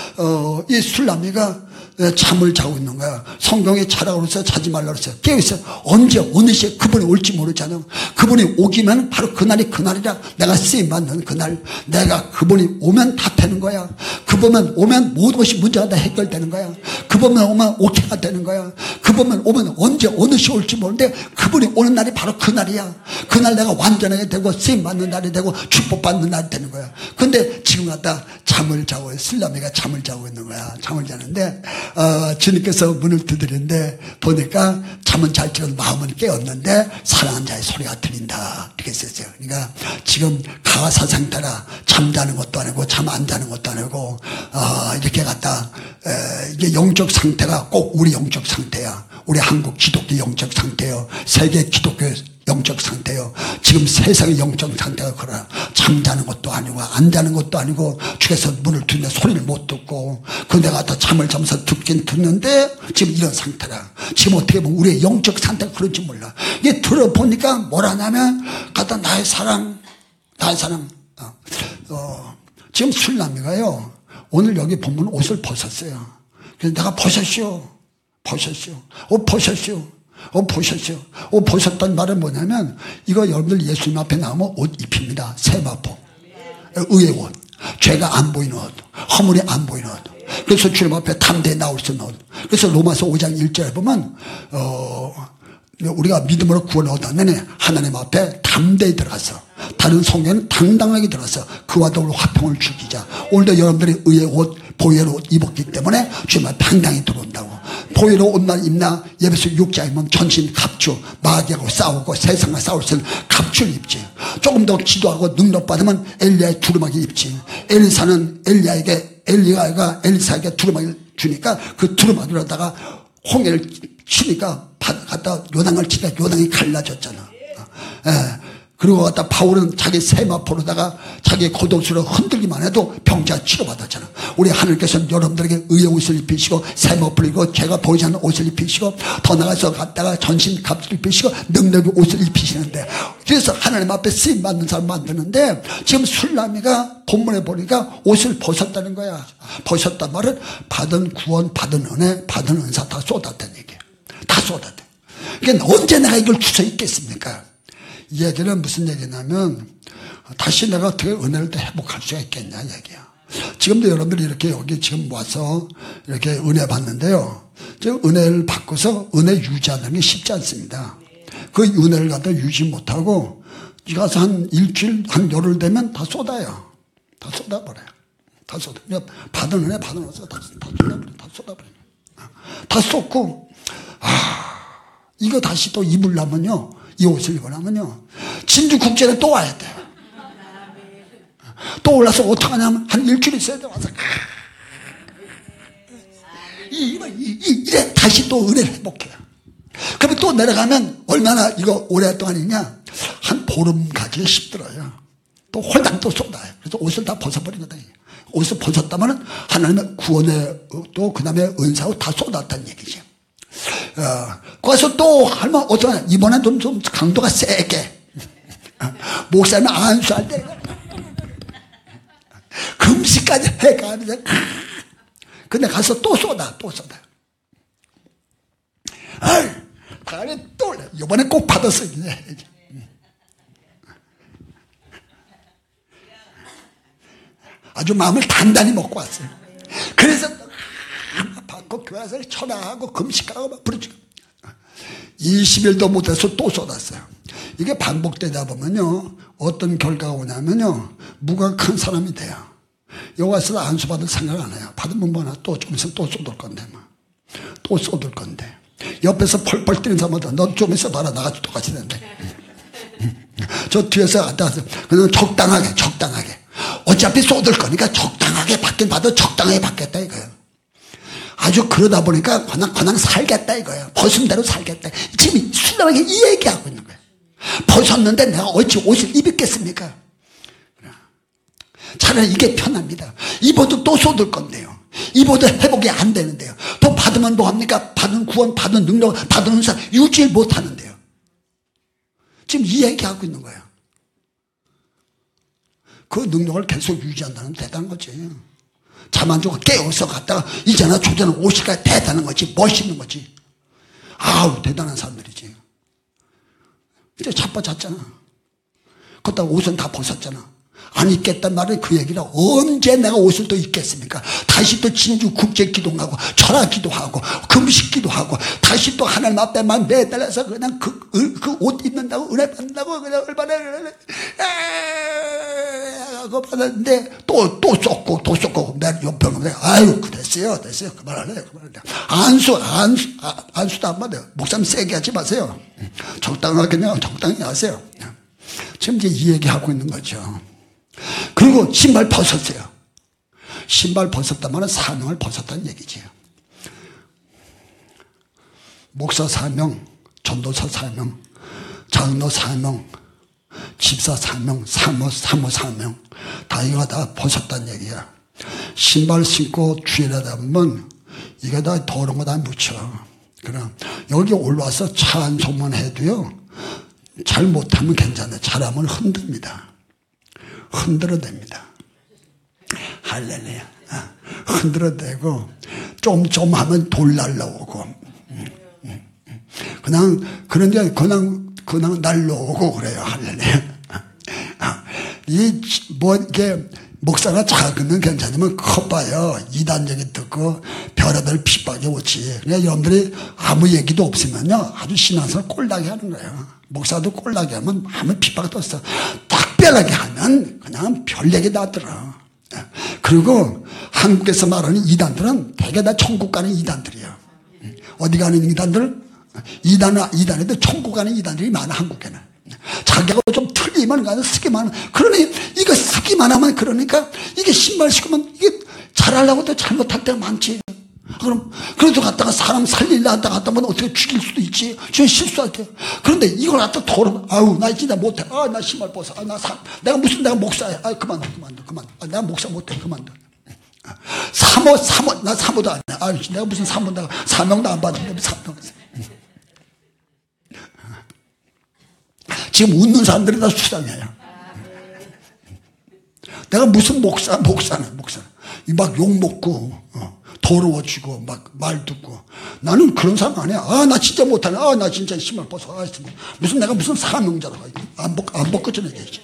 어, 이 술남이가 잠을 자고 있는 거야. 성경에 자라고 그래서 자지 말라고 그랬어요. 깨어있어. 언제, 어느 시에 그분이 올지 모르잖아. 그분이 오기면 바로 그날이 그날이라. 내가 쓰임받는 그날. 내가 그분이 오면 다 되는 거야. 그분만 오면 모든 것이 문제가 다 해결되는 거야. 그분만 오면 오케이가 되는 거야. 그분만 오면 언제, 어느 시에 올지 모르는데 그분이 오는 날이 바로 그날이야. 그날 내가 완전하게 되고 쓰임받는 날이 되고 축복받는 날이 되는 거야. 근데 지금 갖다 잠을 자고, 술남이가 잠을 자고 있는 거야. 잠을 자는데, 어, 주님께서 문을 두드리는데 보니까 잠은 잘 지금 마음은 깨었는데 사랑하는 자의 소리가 들린다. 이렇게 썼어요. 그러니까 지금 가사 상태라 잠자는 것도 아니고 잠 안 자는 것도 아니고, 어, 이렇게 갖다, 에, 이게 영적 상태가 꼭 우리 영적 상태야. 우리 한국 기독교 영적 상태요. 세계 기독교 영적 상태요. 지금 세상의 영적 상태가 그러나 잠자는 것도 아니고 안 자는 것도 아니고 주께서 문을 두는데 소리를 못 듣고 그 내가 다 잠을 자면서 듣긴 듣는데 지금 이런 상태라. 지금 어떻게 보면 우리의 영적 상태가 그런지 몰라. 이게 들어보니까 뭐라냐면 갖다 나의 사랑, 나의 사랑. 어, 어, 지금 술남이가요. 오늘 여기 보면 옷을 벗었어요. 그래서 내가 벗었시오. 벗었시오. 옷 벗었시오. 옷 벗었어요. 옷 벗었다는 말은 뭐냐면 이거 여러분들 예수님 앞에 나오면 옷 입힙니다. 세마포. 의의 옷. 죄가 안 보이는 옷. 허물이 안 보이는 옷. 그래서 주님 앞에 담대히 나올 수 있는 옷. 그래서 로마서 오 장 일 절에 보면 어, 우리가 믿음으로 구원을 얻었느니 하나님 앞에 담대히 들어가서 다른 성경은 당당하게 들어가서 그와 더불어 화평을 즐기자. 오늘도 여러분들이 의의 옷, 보혈 옷 입었기 때문에 주님 앞에 당당히 들어온다고. 보혈로 옷만 입나 예배소 육 장에 보면 전신 갑주, 마귀하고 싸우고 세상과 싸울 수 있는 갑주를 입지. 조금 더 기도하고 능력받으면 엘리야의 두루마기 입지. 엘리사는 엘리야에게 엘리야가 엘리사에게 두루마기를 주니까 그 두루마기로다가 홍해를 치니까 갖다 요당을 치니까 요당이 갈라졌잖아. 예. 그리고 갖다 바울은 자기 세마포로다가 자기 겉옷으로 흔들기만 해도 병자 치료받았잖아. 우리 하나님께서는 여러분들에게 의의 옷을 입히시고 세마포를 입고 죄가 보이지 않는 옷을 입히시고 더 나가서 갔다가 전신 갑주를 입히시고 능력의 옷을 입히시는데, 그래서 하나님 앞에 쓰임 받는 사람 만드는데 지금 술남이가 본문에 보니까 옷을 벗었다는 거야. 벗었단 말은 받은 구원, 받은 은혜, 받은 은사 다 쏟았다는 얘기야. 다 쏟았대. 그러니까 언제 내가 이걸 주워 있겠습니까? 이 얘기는 무슨 얘기냐면 다시 내가 어떻게 은혜를 또 회복할 수가 있겠냐 얘기야. 지금도 여러분들이 이렇게 여기 지금 와서 이렇게 은혜 받는데요. 지금 은혜를 받고서 은혜 유지하는 게 쉽지 않습니다. 그 은혜를 갖다 유지 못하고 가서 한 일주일, 한 열흘 되면 다 쏟아요. 다 쏟아버려요. 다 쏟아. 받은 은혜 받은 은혜 다, 다 쏟아버려요. 다 쏟아버려요. 다 쏟고, 아, 이거 다시 또 입으려면요. 이 옷을 입으려면요. 진주국제는 또 와야 돼. 또 올라서 어떡하냐면 한 일주일 있어야 돼. 와서. 이, 이, 이, 이래 다시 또 은혜를 회복해요. 그러면 또 내려가면 얼마나 이거 오랫동안이냐. 한 보름 가기가 힘들어요. 또 홀딱 또 쏟아요. 그래서 옷을 다 벗어버리거든요. 옷을 벗었다면 하나님의 구원의 또 그 다음에 은사로 다 쏟았다는 얘기죠. 어, 거기서 또 하면 어떠냐, 이번엔 좀, 좀 강도가 세게. 목사님 안수할 때 금식까지 해가면서 근데 가서 또 쏟아 또 쏟아. 아이, 다음에 또 이번에 꼭 받았어. 아주 마음을 단단히 먹고 왔어요. 그래서 받고 교회에서 천하하고 금식하고 막 부르짖고 이십 일도 못해서 또 쏟았어요. 이게 반복되다 보면요 어떤 결과가 오냐면요 무각한 사람이 돼요. 여기 와서 안수 받을 생각 안 해요. 받으면 뭐나 또 좀 있으면 또 쏟을 건데 뭐. 또 쏟을 건데 옆에서 펄펄 뛰는 사람마다 넌 좀 있어 봐라 나같이 똑같이 되는데 저 뒤에서 앉아서 그냥 적당하게 적당하게 어차피 쏟을 거니까 적당하게 받긴 받아 적당하게 받겠다 이거예요. 아주 그러다 보니까 그냥 그냥 살겠다 이거예요. 벗은 대로 살겠다. 지금 순하게 이 얘기하고 있는 거예요. 벗었는데 내가 어찌 옷을 입겠습니까? 차라리 이게 편합니다. 입어도 또 쏟을 건데요. 입어도 회복이 안 되는데요. 또 받으면 뭐합니까? 받은 구원, 받은 능력, 받은 은사 유지를 못하는데요. 지금 이 얘기하고 있는 거예요. 그 능력을 계속 유지한다는 대단한 거지. 잠 안 자고 깨어서 갔다가 이제나 조제는 오실까 대단한 거지. 멋있는 거지. 아우 대단한 사람들이지. 이제 자빠졌잖아. 그렇다고 옷은 다 벗었잖아. 안 입겠단 말은 그 얘기라. 언제 내가 옷을 또 입겠습니까? 다시 또 진주 국제 기도하고 철학 기도하고 금식 기도하고 다시 또 하나님 앞에만 매달려서 그냥 그 그 옷 입는다고 은혜 받는다고 그냥 얼마나 그거 받았는데 또 또 쏟고 또 쏟고 내 옆에 오는데 아유 그랬어요 됐어요 그만할래요 그만할래요. 안수 안수 아, 안수도 안 받아요. 목사님 세게 하지 마세요. 적당하게 그냥 적당히 하세요. 지금 이제 이 얘기하고 있는 거죠. 그리고 신발 벗었어요. 신발 벗었다면 사명을 벗었다는 얘기지요. 목사 사명, 전도사 사명, 장로 사명, 집사 사명, 사모, 사모 사명 다 이거 다 벗었다는 얘기야. 신발 신고 주일하다 보면 이게 다 더러운 거 다 묻혀. 그럼 여기 올라와서 찬송만 해도요 잘 못하면 괜찮아요. 잘하면 흔듭니다. 흔들어댑니다. 할렐루야. 흔들어대고 좀 좀 하면 돌 날라오고 그냥 그런데 그냥 그냥 날라오고 그래요. 할렐루야. 이 뭐 이게 목사가 작으면 괜찮으면 커봐요. 이단적이 듣고 별의별 핍박이 오지. 그러니까 여러분들이 아무 얘기도 없으면요 아주 신앙생활 꼴나게 하는 거예요. 목사도 꼴나게 하면 하면 핍박이 떴어. 특별하게 하면 그냥 별 얘기 다 들어. 그리고 한국에서 말하는 이단들은 대개 다 천국 가는 이단들이에요. 어디 가는 이단들? 이단, 이단에도 천국 가는 이단들이 많아 한국에는. 자기가 좀 틀리면 가서 쓰기만 하면 그러니 이거 쓰기만 하면 그러니까 이게 신발 신으면 이게 잘하려고 해도 잘못할 때가 많지. 그럼 그래도 갔다가 사람 살리려 하다 갔다 보면 어떻게 죽일 수도 있지. 저 실수할 때. 그런데 이걸 갖다 더러 아우 나 진짜 못해. 아 나 신발 벗어. 아 나 사 내가 무슨 내가 목사야. 아 그만둬 그만둬 그만. 아 내가 목사 못해 그만둬. 사모 사모 나 사모도 안 해. 아 내가 무슨 사모다 사명도 안 받는데 사명. 지금 웃는 사람들이 다 수상해요. 내가 무슨 목사 목사는 목사. 막 욕 먹고 어, 더러워지고 막 말 듣고 나는 그런 사람 아니야. 아 나 진짜 못하네. 아 나 진짜 신발 벗어. 아, 무슨 내가 무슨 사명자라고 안 벗 안 벗겨져 얘기지.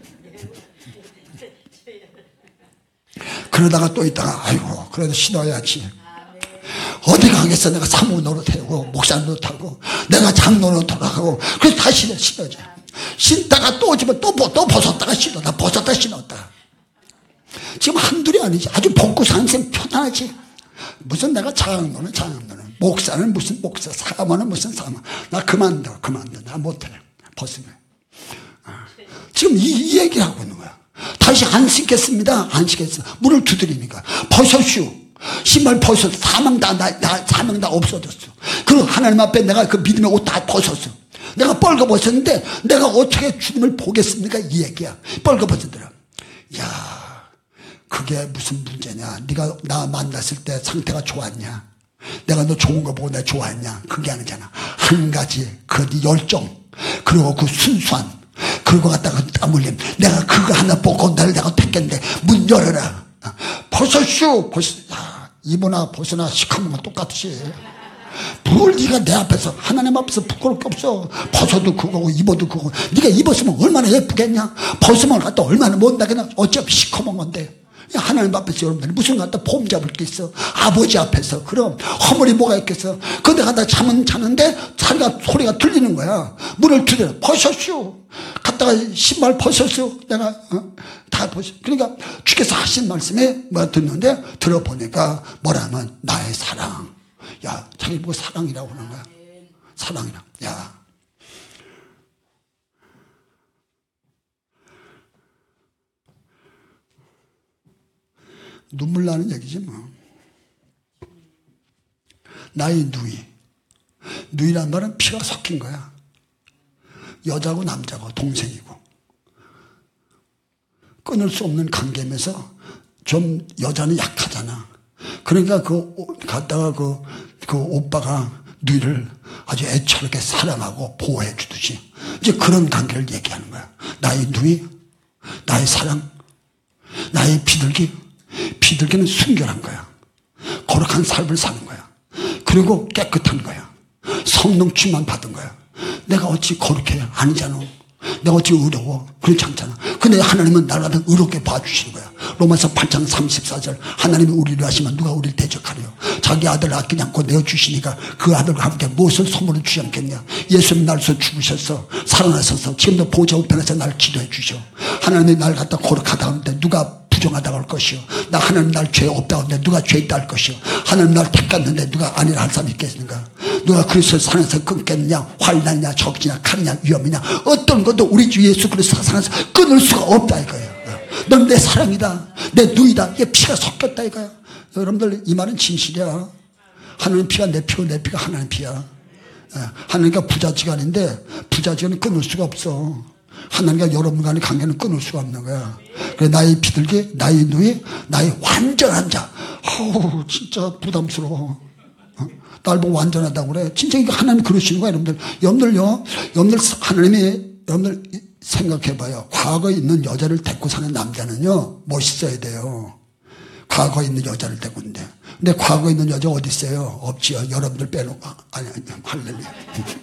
그러다가 또 있다가 아이고 그래도 신어야지. 어디 가겠어. 내가 사모 노릇하고 목사 노릇하고 내가 장로 노릇하고 그래서 다시 신어져. 신다가 또 오지면 또, 또 벗었다가 신었다 벗었다 신었다. 지금 한둘이 아니지. 아주 벗고 사는 셈 편하지. 무슨 내가 장로는 장로는 목사는 무슨 목사 사모는 무슨 사모. 나 그만둬 그만둬 나 못해 벗으면. 지금 이, 이 얘기를 하고 있는 거야. 다시 안 신겠습니다. 안 신겠어. 물을 두드리니까 벗었슈. 신발 벗었어. 사명 다, 나, 나, 사명 다 없어졌어. 그리고 하나님 앞에 내가 그 믿음의 옷 다 벗었어. 내가 뻘거벗었는데 내가 어떻게 주님을 보겠습니까? 이 얘기야. 뻘거벗었더라. 야, 그게 무슨 문제냐? 네가 나 만났을 때 상태가 좋았냐? 내가 너 좋은 거 보고 내가 좋아했냐? 그게 아니잖아. 한 가지 그 네 열정, 그리고 그 순수한, 그리고 갖다가 땀 흘림. 내가 그거 하나 보고 너를 내가 택했는데 문 열어라. 벗었슈. 벗, 야, 입으나 벗으나 시커먼 건 똑같이. 뭘 네가 내 앞에서, 하나님 앞에서 부끄러울 게 없어. 벗어도 그거고 입어도 그거고. 네가 입었으면 얼마나 예쁘겠냐? 벗으면 갖다 얼마나 못나겠냐? 어차피 시커먼 건데. 하나님 앞에서 여러분들 무슨 갖다 폼 잡을 게 있어? 아버지 앞에서. 그럼 허물이 뭐가 있겠어? 근데 갖다 잠은 자는데 소리가, 소리가 들리는 거야. 문을 두드려. 벗었슈. 갔다가 신발 벗었슈. 내가 어? 다 벗었. 그러니까 주께서 하신 말씀에 뭐 듣는데 들어보니까 뭐라면 나의 사랑. 야, 자기 보고 사랑이라고 하는 거야. 사랑이라. 야. 눈물 나는 얘기지 뭐. 나의 누이. 누이란 말은 피가 섞인 거야. 여자고 남자고 동생이고. 끊을 수 없는 관계면서 좀 여자는 약하잖아. 그러니까 그 갔다가 그, 그 오빠가 누이를 아주 애처롭게 사랑하고 보호해 주듯이 이제 그런 관계를 얘기하는 거야. 나의 누이, 나의 사랑, 나의 비둘기. 비둘기는 순결한 거야. 거룩한 삶을 사는 거야. 그리고 깨끗한 거야. 성령 충만 받은 거야. 내가 어찌 거룩해? 아니잖아. 내가 어찌 의로워? 그렇지 않잖아. 근데 하나님은 나를 의롭게 봐주시는 거야. 로마서 팔 장 삼십사 절 하나님이 우리를 하시면 누가 우리를 대적하려? 자기 아들을 아끼지 않고 내어주시니까 그 아들과 함께 무엇을 선물을 주지 않겠냐? 예수님 날서 죽으셔서 살아나셔서 지금도 보좌 우편에서 날 기도해 주셔. 하나님이 날 갖다 거룩하다 하는데 누가 부정하다고 할 것이요. 나 하나님 날 죄 없다고 하는데 누가 죄 있다 할 것이요. 하나님 날 택갔는데 누가 아니라 할 사람이 있겠는가? 누가 그리스도 산에서 끊겠느냐? 환난이냐 적지냐 칼이냐 위험이냐 어떤 것도 우리 주 예수 그리스도 산에서 끊을 수가 없다 이거예요. 넌 내 사랑이다. 내 누이다. 이게 피가 섞였다 이거야. 여러분들 이 말은 진실이야. 하나님 피가 내 피고 내 피가 하나님 피야. 하나님과 부자지간인데 부자지간은 끊을 수가 없어. 하나님과 여러분 간의 관계는 끊을 수가 없는 거야. 그래, 나의 비둘기, 나의 누이, 나의 완전한 자. 어우, 진짜 부담스러워. 어? 날 보고 완전하다고 그래. 진짜 이거 하나님 그러시는 거야, 여러분들. 여러분들요, 여러분들 하나님이, 여러분들 생각해봐요. 과거에 있는 여자를 데리고 사는 남자는요, 멋있어야 돼요. 과거에 있는 여자를 데리고 있는데. 근데 과거에 있는 여자 어디 있어요? 없지요. 여러분들 빼놓고. 아니, 아니, 할렐루야.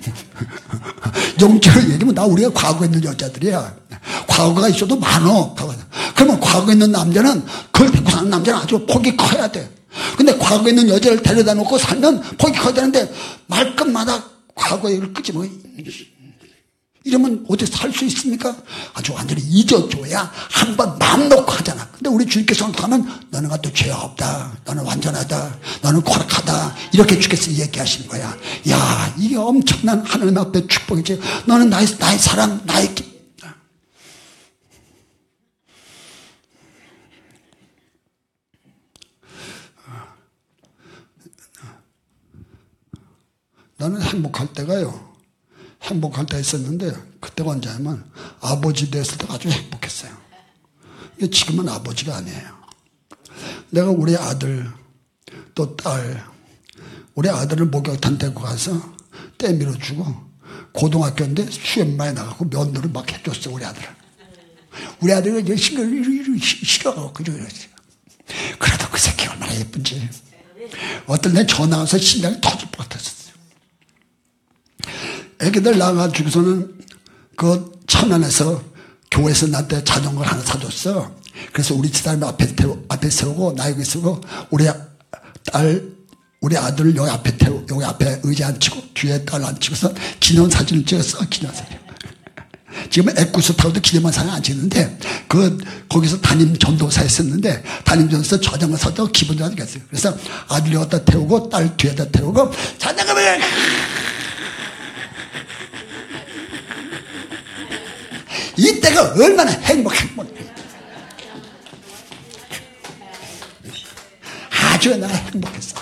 영적으로 얘기하면 나 우리가 과거에 있는 여자들이야. 과거가 있어도 많어. 그러면 과거에 있는 남자는 그걸 데리고 사는 남자는 아주 폭이 커야 돼. 근데 과거에 있는 여자를 데려다 놓고 살면 폭이 커야 되는데 말끝마다 과거의 일을 끄지 뭐. 이러면 어디 살 수 있습니까? 아주 완전히 잊어줘야 한 번 마음 놓고 하잖아. 근데 우리 주님께서 하면 너는 또 죄 없다. 너는 완전하다. 너는 거룩하다. 이렇게 주께서 얘기하시는 거야. 야, 이게 엄청난 하나님 앞에 축복이지. 너는 나의, 나의 사랑, 나의 기... 나는 행복할 때가요. 행복할 때 있었는데 그때가 언제냐면 아버지 됐을 때 아주 행복했어요. 지금은 아버지가 아니에요. 내가 우리 아들 또 딸 우리 아들을 목욕탕 데리고 가서 때 밀어주고 고등학교인데 수련만에 나가고 면도를 막 해줬어. 우리 아들을. 우리 아들이 열심히 싫어가고 그러고 그랬어요. 그래도 그 새끼 얼마나 예쁜지. 어떨 때 전화 와서 심장이 터질 것 같았어요. 애기들 나가지고서는 그 천안에서 교회에서 나한테 자전거를 하나 사줬어. 그래서 우리 집사람 앞에 태우, 앞에 세우고 나 여기 세우고 우리 딸 우리 아들을 여기 앞에 태우 여기 앞에 의자 앉히고 뒤에 딸 앉히고서 기념사진을 찍었어. 기념사진. 지금은 애꾸스 타고도 기념사진 안 찍는데 그 거기서 담임 전도사 했었는데 담임 전도사 자전거 사다가 기분 좋아지겠어요. 그래서 아들 여기다 태우고 딸 뒤에다 태우고 자전거를 이때가 얼마나 행복한 아주 내가 행복했어.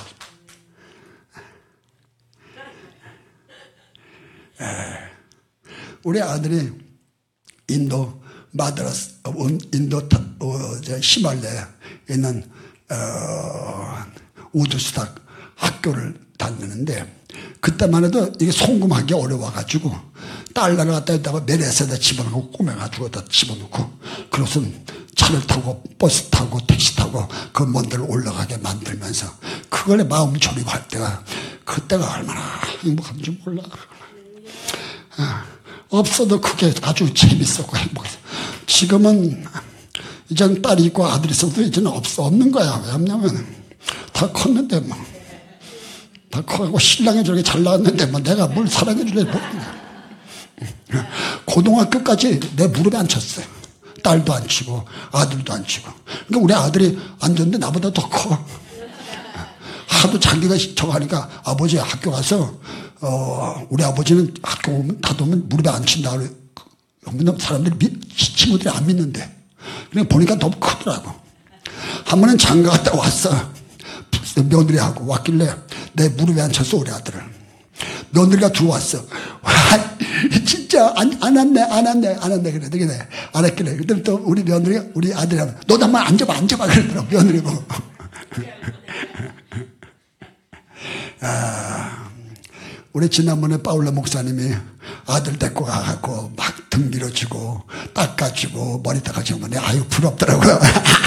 우리 아들이 인도 마드라스, 인도 어, 히말라야에 있는 어, 우드스탁 학교를 다니는데 그때만 해도 이게 송금하기 어려워가지고 달러를 갖다 여기다가 메레스에다 집어넣고 꼬매가지고 다 집어넣고 그것은 차를 타고 버스 타고 택시 타고 그 먼 데를 올라가게 만들면서 그걸에 마음 졸이고 할 때가 그때가 얼마나 행복한지 몰라. 아, 없어도 그게 아주 재밌었고 행복했어. 지금은 이제는 딸이 있고 아들이 있어도 이제는 없어 없는 거야. 왜냐면 다 컸는데 뭐 다 커가고 신랑이 저렇게 잘 나왔는데 뭐 내가 뭘 사랑해 줄래 모르겠네. 고등학교까지 내 무릎에 앉혔어요. 딸도 안 치고 아들도 안 치고. 그러니까 우리 아들이 앉았는데 나보다 더 커. 하도 자기가 저거 하니까 아버지 학교 가서 어 우리 아버지는 학교 오면 다 오면 무릎에 앉힌다 그러면 사람들이 믿, 친구들이 안 믿는데 그냥 보니까 너무 크더라고. 한 번은 장가 갔다 왔어. 며느리하고 왔길래 내 무릎에 앉혔어 우리 아들을. 며느리가 들어왔어. 와 진짜 안, 안 왔네 안 왔네 안 왔네 그래 그래 안 왔길래 그때 또 우리 며느리가 우리 아들이 하면 너도 한번 앉아봐 앉아봐 그러더라고 며느리고. 아, 우리 지난번에 파울라 목사님이 아들 데리고 가갖고 막 등 밀어주고 닦아주고 머리 닦아주고 내 아유 부럽더라고요.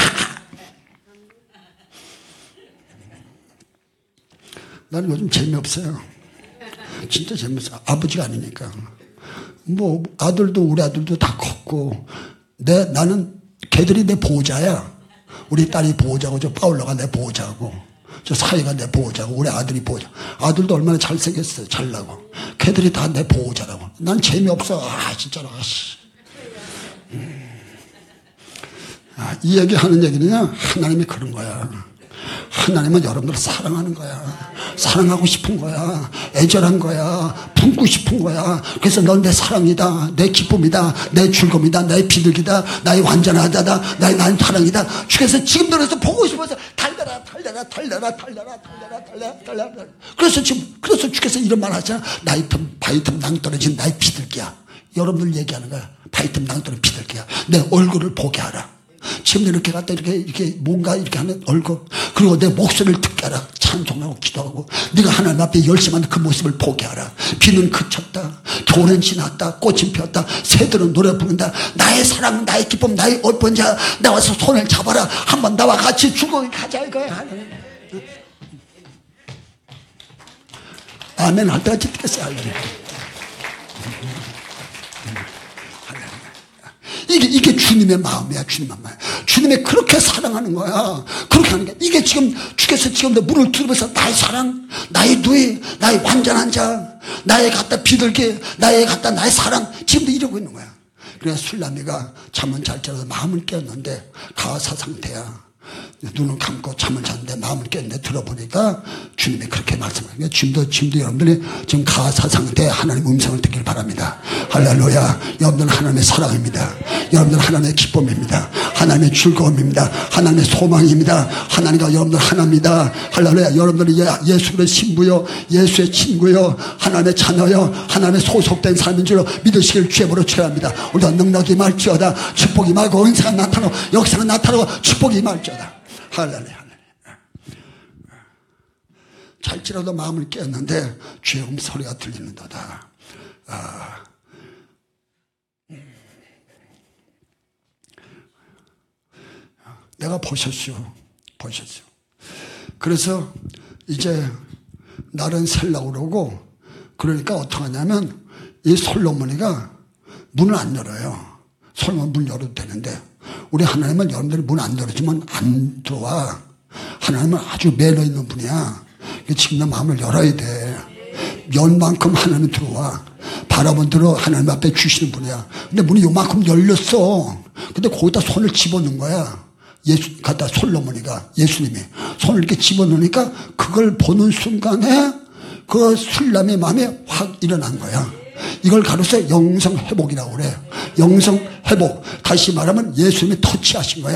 나는 요즘 재미없어요. 진짜 재미없어요. 아버지가 아니니까. 뭐 아들도 우리 아들도 다 컸고 내 나는 걔들이 내 보호자야. 우리 딸이 보호자고 저 파울라가 내 보호자고 저 사이가 내 보호자고 우리 아들이 보호자. 아들도 얼마나 잘생겼어요. 잘나고. 걔들이 다 내 보호자라고. 난 재미없어. 아 진짜로. 아씨. 음. 아, 이 얘기하는 얘기는요. 하나님이 그런 거야. 하나님은 여러분들을 사랑하는 거야. 사랑하고 싶은 거야. 애절한 거야. 품고 싶은 거야. 그래서 넌 내 사랑이다. 내 기쁨이다. 내 즐거움이다. 나의 비둘기다. 나의 완전하다다. 나의 나의 사랑이다. 주께서 지금 너에서 보고 싶어서 달려라 달려라 달려라 달려라 달려라 달려라 달려라. 그래서 지금 그래서 주께서 이런 말 하잖아. 나의 틈 바위 틈 낭떠러진 나의 비둘기야. 여러분들 얘기하는 거야. 바위 틈 낭떠러진 비둘기야. 내 얼굴을 보게 하라. 지금 이렇게 갖다 이렇게 이렇게 뭔가 이렇게 하는 얼굴 그리고 내 목소리를 듣게 하라. 찬송하고 기도하고 네가 하나님 앞에 열심한 그 모습을 보게 하라. 비는 그쳤다. 겨울은 지났다. 꽃은 피었다. 새들은 노래 부른다. 나의 사랑 나의 기쁨 나의 얼번자 나와서 손을 잡아라. 한번 나와 같이 죽어 가자 이거야. 아멘 할 때가 짓겠어요. 이게, 이게 주님의 마음이야, 주님의 마음. 주님의 그렇게 사랑하는 거야. 그렇게 하는 게. 이게 지금, 주께서 지금 내 문을 두드려서 나의 사랑, 나의 누이, 나의 완전한 자, 나의 갖다 비둘기, 나의 갖다 나의 사랑, 지금도 이러고 있는 거야. 그래서 술라미가 잠은 잘 자라서 마음을 깨었는데, 가사 상태야. 눈을 감고 잠을 잤는데 마음을 깼는데 들어보니까 주님이 그렇게 말씀하시는 지금도 지금도 여러분들이 지금 가사 상태에 하나님의 음성을 듣길 바랍니다. 할렐루야. 여러분들은 하나님의 사랑입니다. 여러분들은 하나님의 기쁨입니다. 하나님의 즐거움입니다. 하나님의 소망입니다. 하나님과 여러분들 하나입니다. 할렐루야. 여러분들은 예수 그리스도의 신부요 예수의 친구요 하나님의 자녀요 하나님의 소속된 삶인 줄로 믿으시길 주의 이름으로 축원합니다. 우리가 능력이 말지어다. 축복이 말고 은사가 나타나고 역사가 나타나고 축복이 말지어다. 할렐루야. 잘지라도 마음을 깼는데 주의 음 소리가 들리는도다. 아. 내가 보셨슈 보셨슈. 그래서 이제 날은 새려고 그러고 그러니까 어떡하냐면 이 솔로몬이가 문을 안 열어요. 솔로몬 문 열어도 되는데 우리 하나님은 여러분들이 문 안 열어주면 안 들어와. 하나님은 아주 매너 있는 분이야. 지금 내 마음을 열어야 돼. 연 만큼 하나님 들어와. 바라본 대로 하나님 앞에 주시는 분이야. 근데 문이 요만큼 열렸어. 근데 거기다 손을 집어넣은 거야. 예수, 갖다 솔로몬이가, 예수님이 손을 이렇게 집어넣으니까 그걸 보는 순간에 그 술람의 마음에 확 일어난 거야. 이걸 가로서 영성 회복이라고 그래. 영성 회복. 다시 말하면 예수님이 터치하신 거야.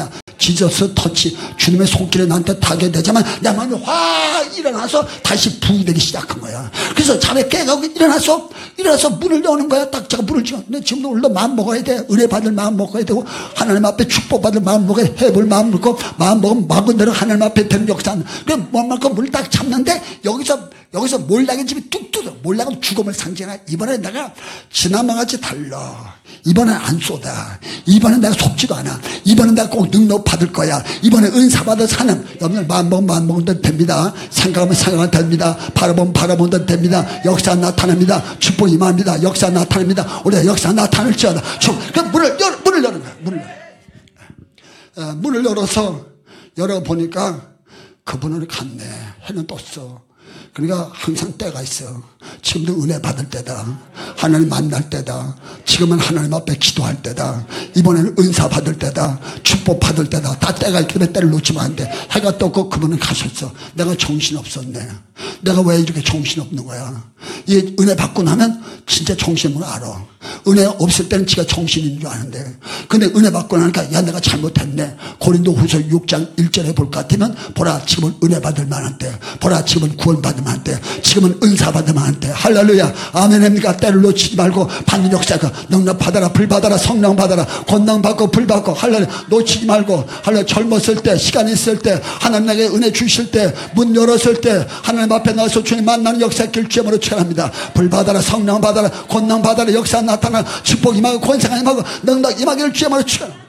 지저스 터치, 주님의 손길이 나한테 닿게 되자면 내 마음이 확 일어나서 다시 부흥되기 시작한 거야. 그래서 자네 깨가고 일어나서 일어나서 문을 여는 거야. 딱 제가 문을 지어. 근데 지금도 오늘도 마음 먹어야 돼. 은혜 받을 마음 먹어야 되고 하나님 앞에 축복받을 마음 먹어야 돼. 해볼 마음 먹고 마음 먹으면 마음 대로 하나님 앞에 되는 역사는. 그래 뭐만큼 문을 딱 잡는데 여기서 여기서 몰락의 집이 뚝 뜯어. 몰락은 죽음을 상징해. 이번에 내가 지나마같이 달라. 이번엔 안 쏟아. 이번엔 내가 속지도 않아. 이번엔 내가 꼭 능력 받을 거야. 이번에 은사 받아 사는. 여러분들 마음 먹으면 마음 먹으면 됩니다. 생각하면 생각하면 됩니다. 바라보면 바라보면 됩니다. 역사 나타납니다. 축복 임합니다. 역사 나타납니다. 우리가 역사 나타낼지어다. 그 문을 열 문을 여는 거야. 문을 어, 문을 열어서 열어 보니까 그분을 갔네. 해는 떴어. 그러니까 항상 때가 있어. 지금도 은혜 받을 때다. 하나님 만날 때다. 지금은 하나님 앞에 기도할 때다. 이번에는 은사 받을 때다. 축복 받을 때다. 다 때가 있기 때문에 때를 놓치면 안 돼. 해가 떴고 그분은 가셨어. 내가 정신없었네. 내가 왜 이렇게 정신없는 거야. 이 은혜 받고 나면 진짜 정신을 알아. 은혜 없을 때는 지가 정신인 줄 아는데, 근데 은혜 받고 나니까 야 내가 잘못했네. 고린도후서 육 장 일 절에 볼 것 같으면 보라 지금은 은혜 받을 만한 때, 보라 지금은 구원받을 만한 때, 지금은 은사 받을 만한 때. 할렐루야 아멘입니까? 때를 놓치지 말고 받는 역사가 능력 받아라. 불 받아라. 성령 받아라. 권능 받고 불 받고. 할렐루야 놓치지 말고. 할렐루야 젊었을 때, 시간 있을 때, 하나님 내게 은혜 주실 때, 문 열었을 때 하나님 앞에 나와서 주님 만나는 역사 길 주임으로 축원합니다. 불 받아라. 성령 받아라. 권능 받아라. 역사 나타나 축복 임하고 권세가 임하고 능력 임하기를 주임으로 축원합니다.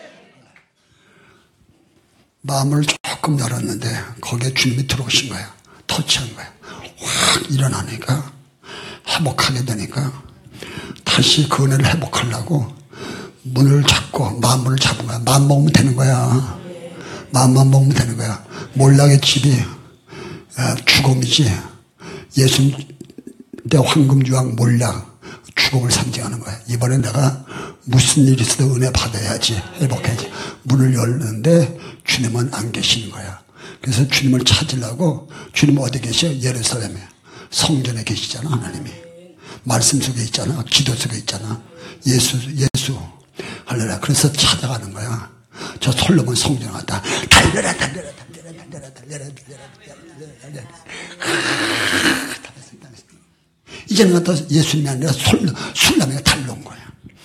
마음을 조금 열었는데 거기에 주님이 들어오신 거야. 터치한 거야. 확 일어나니까 회복하게 되니까 다시 그 은혜를 회복하려고 문을 잡고 마음을 잡은 거야. 마음 먹으면 되는 거야. 마음만 먹으면 되는 거야. 몰락의 집이 죽음이지. 예수님 때 황금주왕 몰락 죽음을 상징하는 거야. 이번에 내가 무슨 일이 있어도 은혜 받아야지. 회복해야지. 문을 열는데 주님은 안 계시는 거야. 그래서 주님을 찾으려고. 주님은 어디 계셔? 예루살렘에 성전에 계시잖아. 하나님이 말씀 속에 있잖아. 기도 속에 있잖아. 예수 예수 할렐루야. 그래서 찾아가는 거야. 저 솔로몬 성전 갔다 달려라 달려라 달려라 달려라 달려라 달려라 달려라. 이제는 갖다 예수님이 아니라 술, 술람이가 달려온 거야.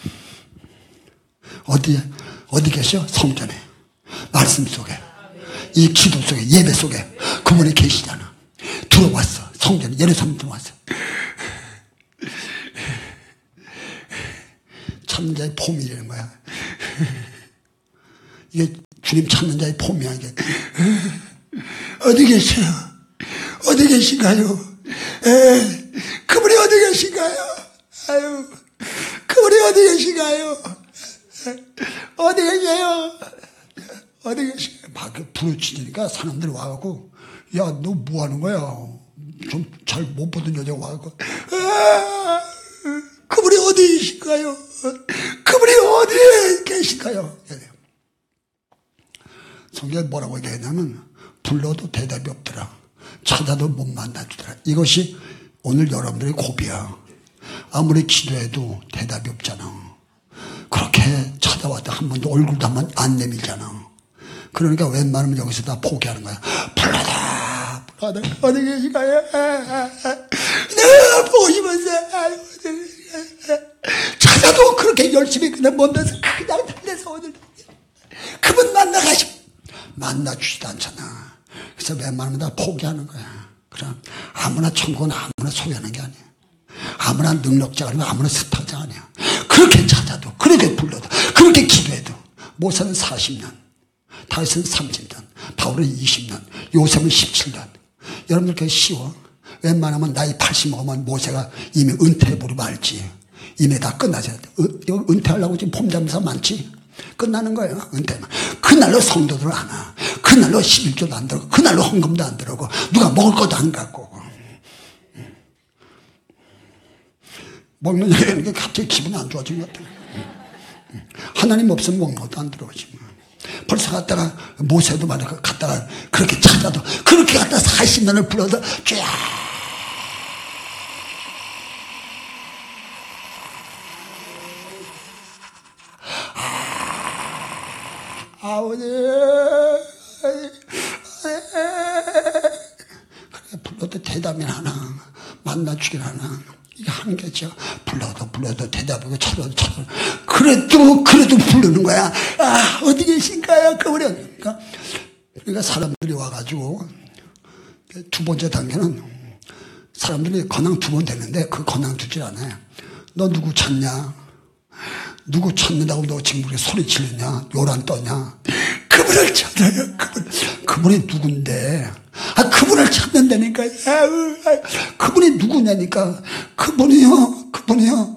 어디에? 어디 계셔? 성전에. 말씀 속에. 이 기도 속에, 예배 속에. 그분이 계시잖아. 들어왔어. 성전에. 예루살렘 들어왔어. 찾는 자의 폼이라는 거야. 이게 주님 찾는 자의 폼이야, 이게. 어디 계세요? 어디 계신가요? 에, 그분이 어디 계신가요? 아유, 그분이 어디 계신가요? 어디 계세요? 어디 계신가요? 막 부르짖으니까 사람들이 와갖고, 야, 너 뭐 하는 거야? 좀 잘 못 보던 여자가 와갖고, 아, 그분이 어디 계신가요? 그분이 어디에 계신가요? 성경에 뭐라고 얘기했냐면, 불러도 대답이 없더라. 찾아도 못 만나주더라. 이것이 오늘 여러분들의 고비야. 아무리 기도해도 대답이 없잖아. 그렇게 찾아왔다 한 번도 얼굴도 한 번 안 내밀잖아. 그러니까 웬만하면 여기서 다 포기하는 거야. 불러다 불러다 어디 계신가요? 내가 보고 싶었어. 찾아도 그렇게 열심히 그냥 못내서 그냥 달래서 오늘 그분 만나가시고 만나주지도 않잖아. 그래서 웬만하면 다 포기하는 거야. 그럼 아무나 천국은 아무나 소유하는 게 아니야. 아무나 능력자가 아니고 아무나 스타자 아니야. 그렇게 찾아도, 그렇게 불러도, 그렇게 기도해도. 모세는 사십 년, 다윗은 삼십 년, 바울은 이십 년, 요셉은 십칠 년. 여러분들 그게 쉬워? 웬만하면 나이 팔십 먹으면 모세가 이미 은퇴해버리고 말지. 이미 다 끝나셔야 돼. 은퇴하려고 지금 폼 잡는 사람 많지? 끝나는 거예요. 은퇴만. 그날로 성도들 안 와. 그날로 십일조도 안 들어가고 그날로 헌금도 안 들어가고 누가 먹을 것도 안 갖고 오고. 먹는 얘기하는 게 갑자기 기분이 안 좋아진 것 같아요. 하나님 없으면 먹는 것도 안 들어가지. 벌써 갔다가 모세도 말이야. 갔다가 그렇게 찾아도 그렇게 갔다 사십 년을 불러서 쫙 아버지 그래 불러도 대답이 하나 만나주긴 하나 이게 한계죠. 불러도 불러도 대답하고 찾아도 찾아도 그래도 그래도 부르는 거야. 아 어디 계신가요? 그분이 그러니까, 그러니까 사람들이 와가지고 두 번째 단계는 사람들이 건강 두 번 되는데 그 건강 두질 않아요. 너 누구 찾냐? 누구 찾는다고 너 지금 그렇게 소리 치느냐? 요란 떠냐? 그분을 찾아요. 그분 그분이 누군데? 아 그분을 찾는다니까. 아유, 아유. 그분이 누구냐니까. 그분이요, 그분이요.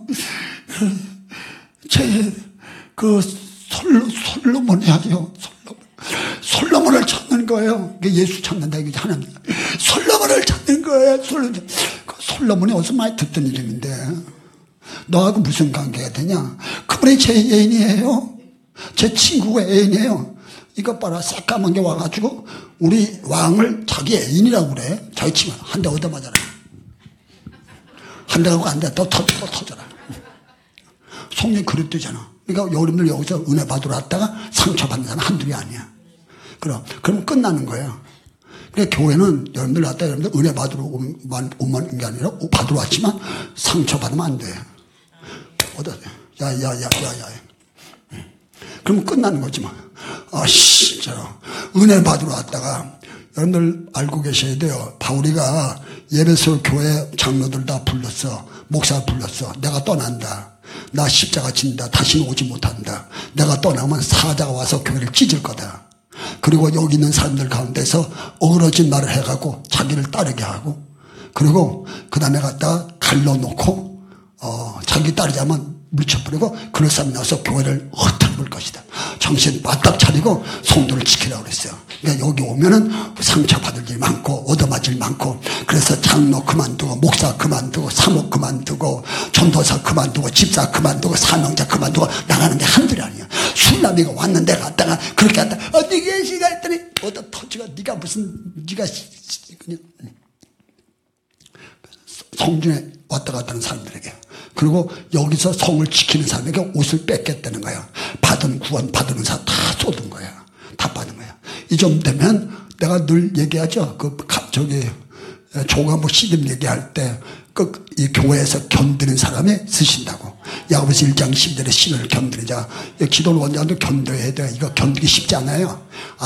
제 그 솔로 솔로몬이야요. 솔로몬. 솔로몬을 찾는 거예요. 이게 예수 찾는다 이게 하나님. 솔로몬을 찾는 거예요. 솔로몬. 그 솔로몬이 어디서 많이 듣던 이름인데. 너하고 무슨 관계가 되냐? 그분이 제 애인이에요. 제 친구가 애인이에요. 이것 봐라, 새까만 게 와가지고 우리 왕을 자기 애인이라고 그래. 자기 친구 한 대 얻어맞아라. 한 대 가고 한 대 또 터져, 또 터져라. 성령 그릇되잖아. 그러니까 여러분들 여기서 은혜 받으러 왔다가 상처받는 사람 한둘이 아니야. 그럼 그럼 끝나는 거예요. 그러니까 교회는 여러분들 왔다 여러분들 은혜 받으러 오만 오만 게 아니라 받으러 왔지만 상처받으면 안 돼. 어디 야야야야야. 그럼 끝나는 거지 뭐. 아씨, 저 은혜 받으러 왔다가 여러분들 알고 계셔야 돼요. 바울이가 예배소 교회 장로들 다 불렀어. 목사 불렀어. 내가 떠난다. 나 십자가 진다. 다시는 오지 못한다. 내가 떠나면 사자가 와서 교회를 찢을 거다. 그리고 여기 있는 사람들 가운데서 어그러진 말을 해가고 자기를 따르게 하고 그리고 그 다음에 갖다 갈라놓고 어, 자기 따르자면 물쳐버리고 그런 사람이 나와서 교회를 흩어볼 것이다. 정신 바짝 차리고 성도를 지키라고 그랬어요. 그러니까 여기 오면은 상처받을 일 많고 얻어맞을 일 많고 그래서 장로 그만두고 목사 그만두고 사목 그만두고 전도사 그만두고 집사 그만두고 사명자 그만두고 나가는 게 한둘이 아니야. 술남이가 왔는데 갔다가 그렇게 한다. 어디 계시가 했더니 얻어 터지가 네가 무슨 네가 그냥 성중에 왔다 갔다 하는 사람들에게 그리고 여기서 성을 지키는 사람에게 옷을 뺏겠다는 거야. 받은 구원 받은 사 다 쏟은 거야. 다 받은 거야. 이 점 되면 내가 늘 얘기하죠. 그 저기 조가모 시즘 얘기할 때 그 이 교회에서 견디는 사람이 쓰신다고. 야고보서 일 장 십 절에 신을 견디자. 기도는 원자도 견뎌야 돼요. 이거 견디기 쉽지 않아요.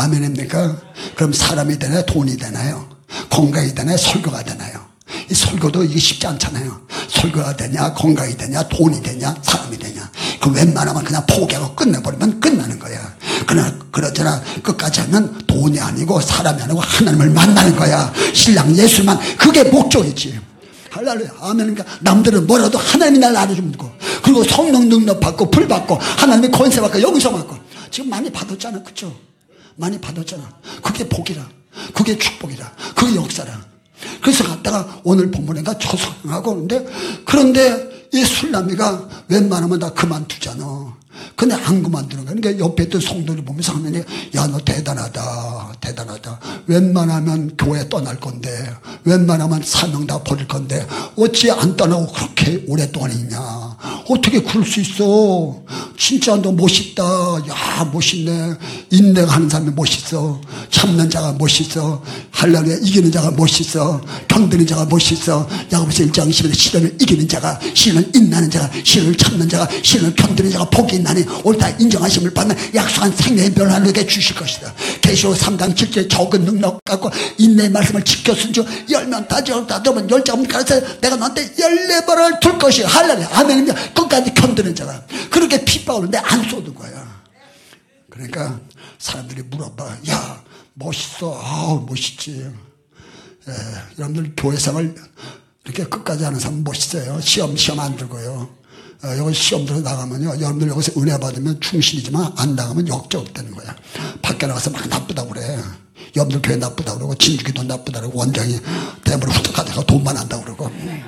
아멘입니까? 그럼 사람이 되나요? 돈이 되나요? 건강이 되나요? 설교가 되나요? 이 설교도 이게 쉽지 않잖아요. 설교가 되냐, 건강이 되냐, 돈이 되냐, 사람이 되냐. 그 웬만하면 그냥 포기하고 끝내버리면 끝나는 거야. 그러나, 그러잖아. 끝까지 하면 돈이 아니고 사람이 아니고 하나님을 만나는 거야. 신랑 예수만. 그게 목적이지. 할렐루야. 아멘. 그러니까 남들은 뭐라도 하나님이 날 알아주면 되고. 그리고 성령 능력 받고, 불 받고, 하나님의 권세 받고, 여기서 받고. 지금 많이 받았잖아. 그쵸? 많이 받았잖아. 그게 복이라. 그게 축복이라. 그게 역사라. 그래서 갔다가 오늘 본문에가 초성하고 그런데 그런데 이 술남이가 웬만하면 다 그만두잖아. 근데 안 그만두는 거야. 그러니까 옆에 있던 성도를 보면서 하면이 야, 너 대단하다. 대단하다. 웬만하면 교회 떠날 건데 웬만하면 사명 다 버릴 건데 어찌 안 떠나고 그렇게 오랫동안 있냐. 어떻게 그럴 수 있어. 진짜 너 멋있다. 야, 멋있네. 인내가 하는 사람이 멋있어. 참는 자가 멋있어. 할렐루야. 이기는 자가 멋있어. 견디는 자가 멋있어. 야고보서 일 장 십 절에 시련을 이기는 자가, 시련을 인내하는 자가, 시련을 참는 자가, 시련을 견디는 자가 복이 있나니 옳다 인정하심을 받는 약속한 생명의 변화를 주실 것이다. 계시록 삼 장 칠 절에 적은 능력 갖고 인내의 말씀을 지켰은 줄 열면 다지어 다더면 열자면 가르쳐 내가 너한테 열네 번을 둘 것이야. 할렐루야. 아멘입니다. 끝까지 견디는 자가. 그렇게 핍박하는데 안 쏟은 거야. 그러니까 사람들이 물어봐. 야, 멋있어. 아, 멋있지. 예, 여러분들 교회생활 이렇게 끝까지 하는 사람 멋있어요. 시험 시험 안 들고요. 어, 여기 시험 들어 나가면요. 여러분들 여기서 은혜 받으면 충신이지만 안 나가면 역적되는 거야. 밖에 나가서 막 나쁘다고 그래. 여러분들 교회 나쁘다고 그러고 진주기도 나쁘다고 그러고 원장이 대부분 후덕하다가 돈만 한다고 그러고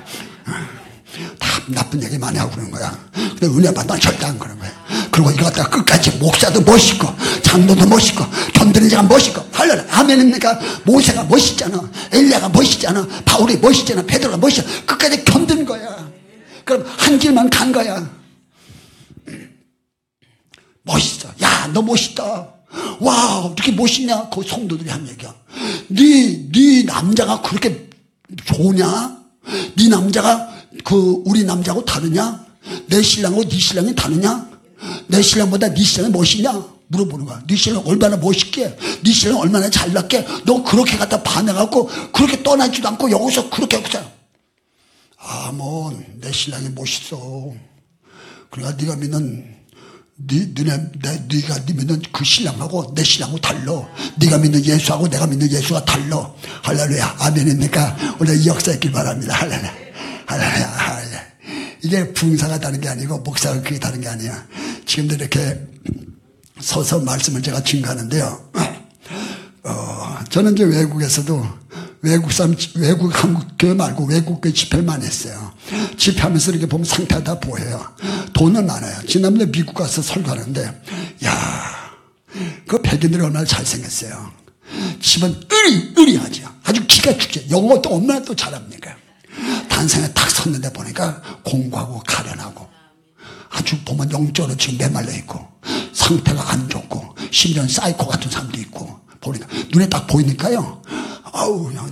다 나쁜 얘기 많이 하고 그러는 거야. 근데 은혜 받으면 절대 안 그런 거야. 그리고 이거 갖다가 끝까지 목사도 멋있고 장로도 멋있고 견디는 자가 멋있고 할렐루야. 아멘입니까? 모세가 멋있잖아. 엘리야가 멋있잖아. 바울이 멋있잖아. 베드로가 멋있어. 끝까지 견디는 거야. 그럼 한 길만 간 거야. 멋있어. 야, 너 멋있다. 와, 어떻게 멋있냐? 그 성도들이 한 얘기야. 네, 네 남자가 그렇게 좋냐? 네 남자가 그 우리 남자하고 다르냐? 내 신랑하고 네 신랑이 다르냐? 내 신랑보다 네 신랑이 멋있냐? 물어보는 거야. 네 신랑 얼마나 멋있게? 네 신랑 얼마나 잘났게? 너 그렇게 갖다 반해갖고 그렇게 떠나지도 않고 여기서 그렇게 하고 살아. 아, 뭐 내 신랑이 멋있어. 그러니까 네가 믿는 네, 너네, 내, 네가 믿는 그 신랑하고 내 신랑하고 달라. 네가 믿는 예수하고 내가 믿는 예수가 달라. 할렐루야. 아멘입니까? 오늘 이 역사 있길 바랍니다. 할렐루야. 할렐루야. 할렐루야. 이게 부흥사가 다른 게 아니고 목사가 그게 다른 게 아니야. 지금도 이렇게 서서 말씀을 제가 증거하는데요. 어, 저는 이제 외국에서도 외국 사람, 외국 한국 교회 말고 외국 교회 집회를 많이 했어요. 집회하면서 이렇게 보면 상태가 다 보여요. 돈은 많아요. 지난번에 미국 가서 설교하는데, 야, 그 백인들이 얼마나 잘생겼어요. 집은 의리, 의리하죠. 아주 기가 죽죠. 영어도 얼마나 또 잘합니까? 단상에 탁 섰는데 보니까 공부하고 가련하고 아주 보면 영적으로 지금 메말라 있고 상태가 안 좋고 심지어 사이코 같은 사람도 있고 보니까 눈에 딱 보이니까요. 아우 그냥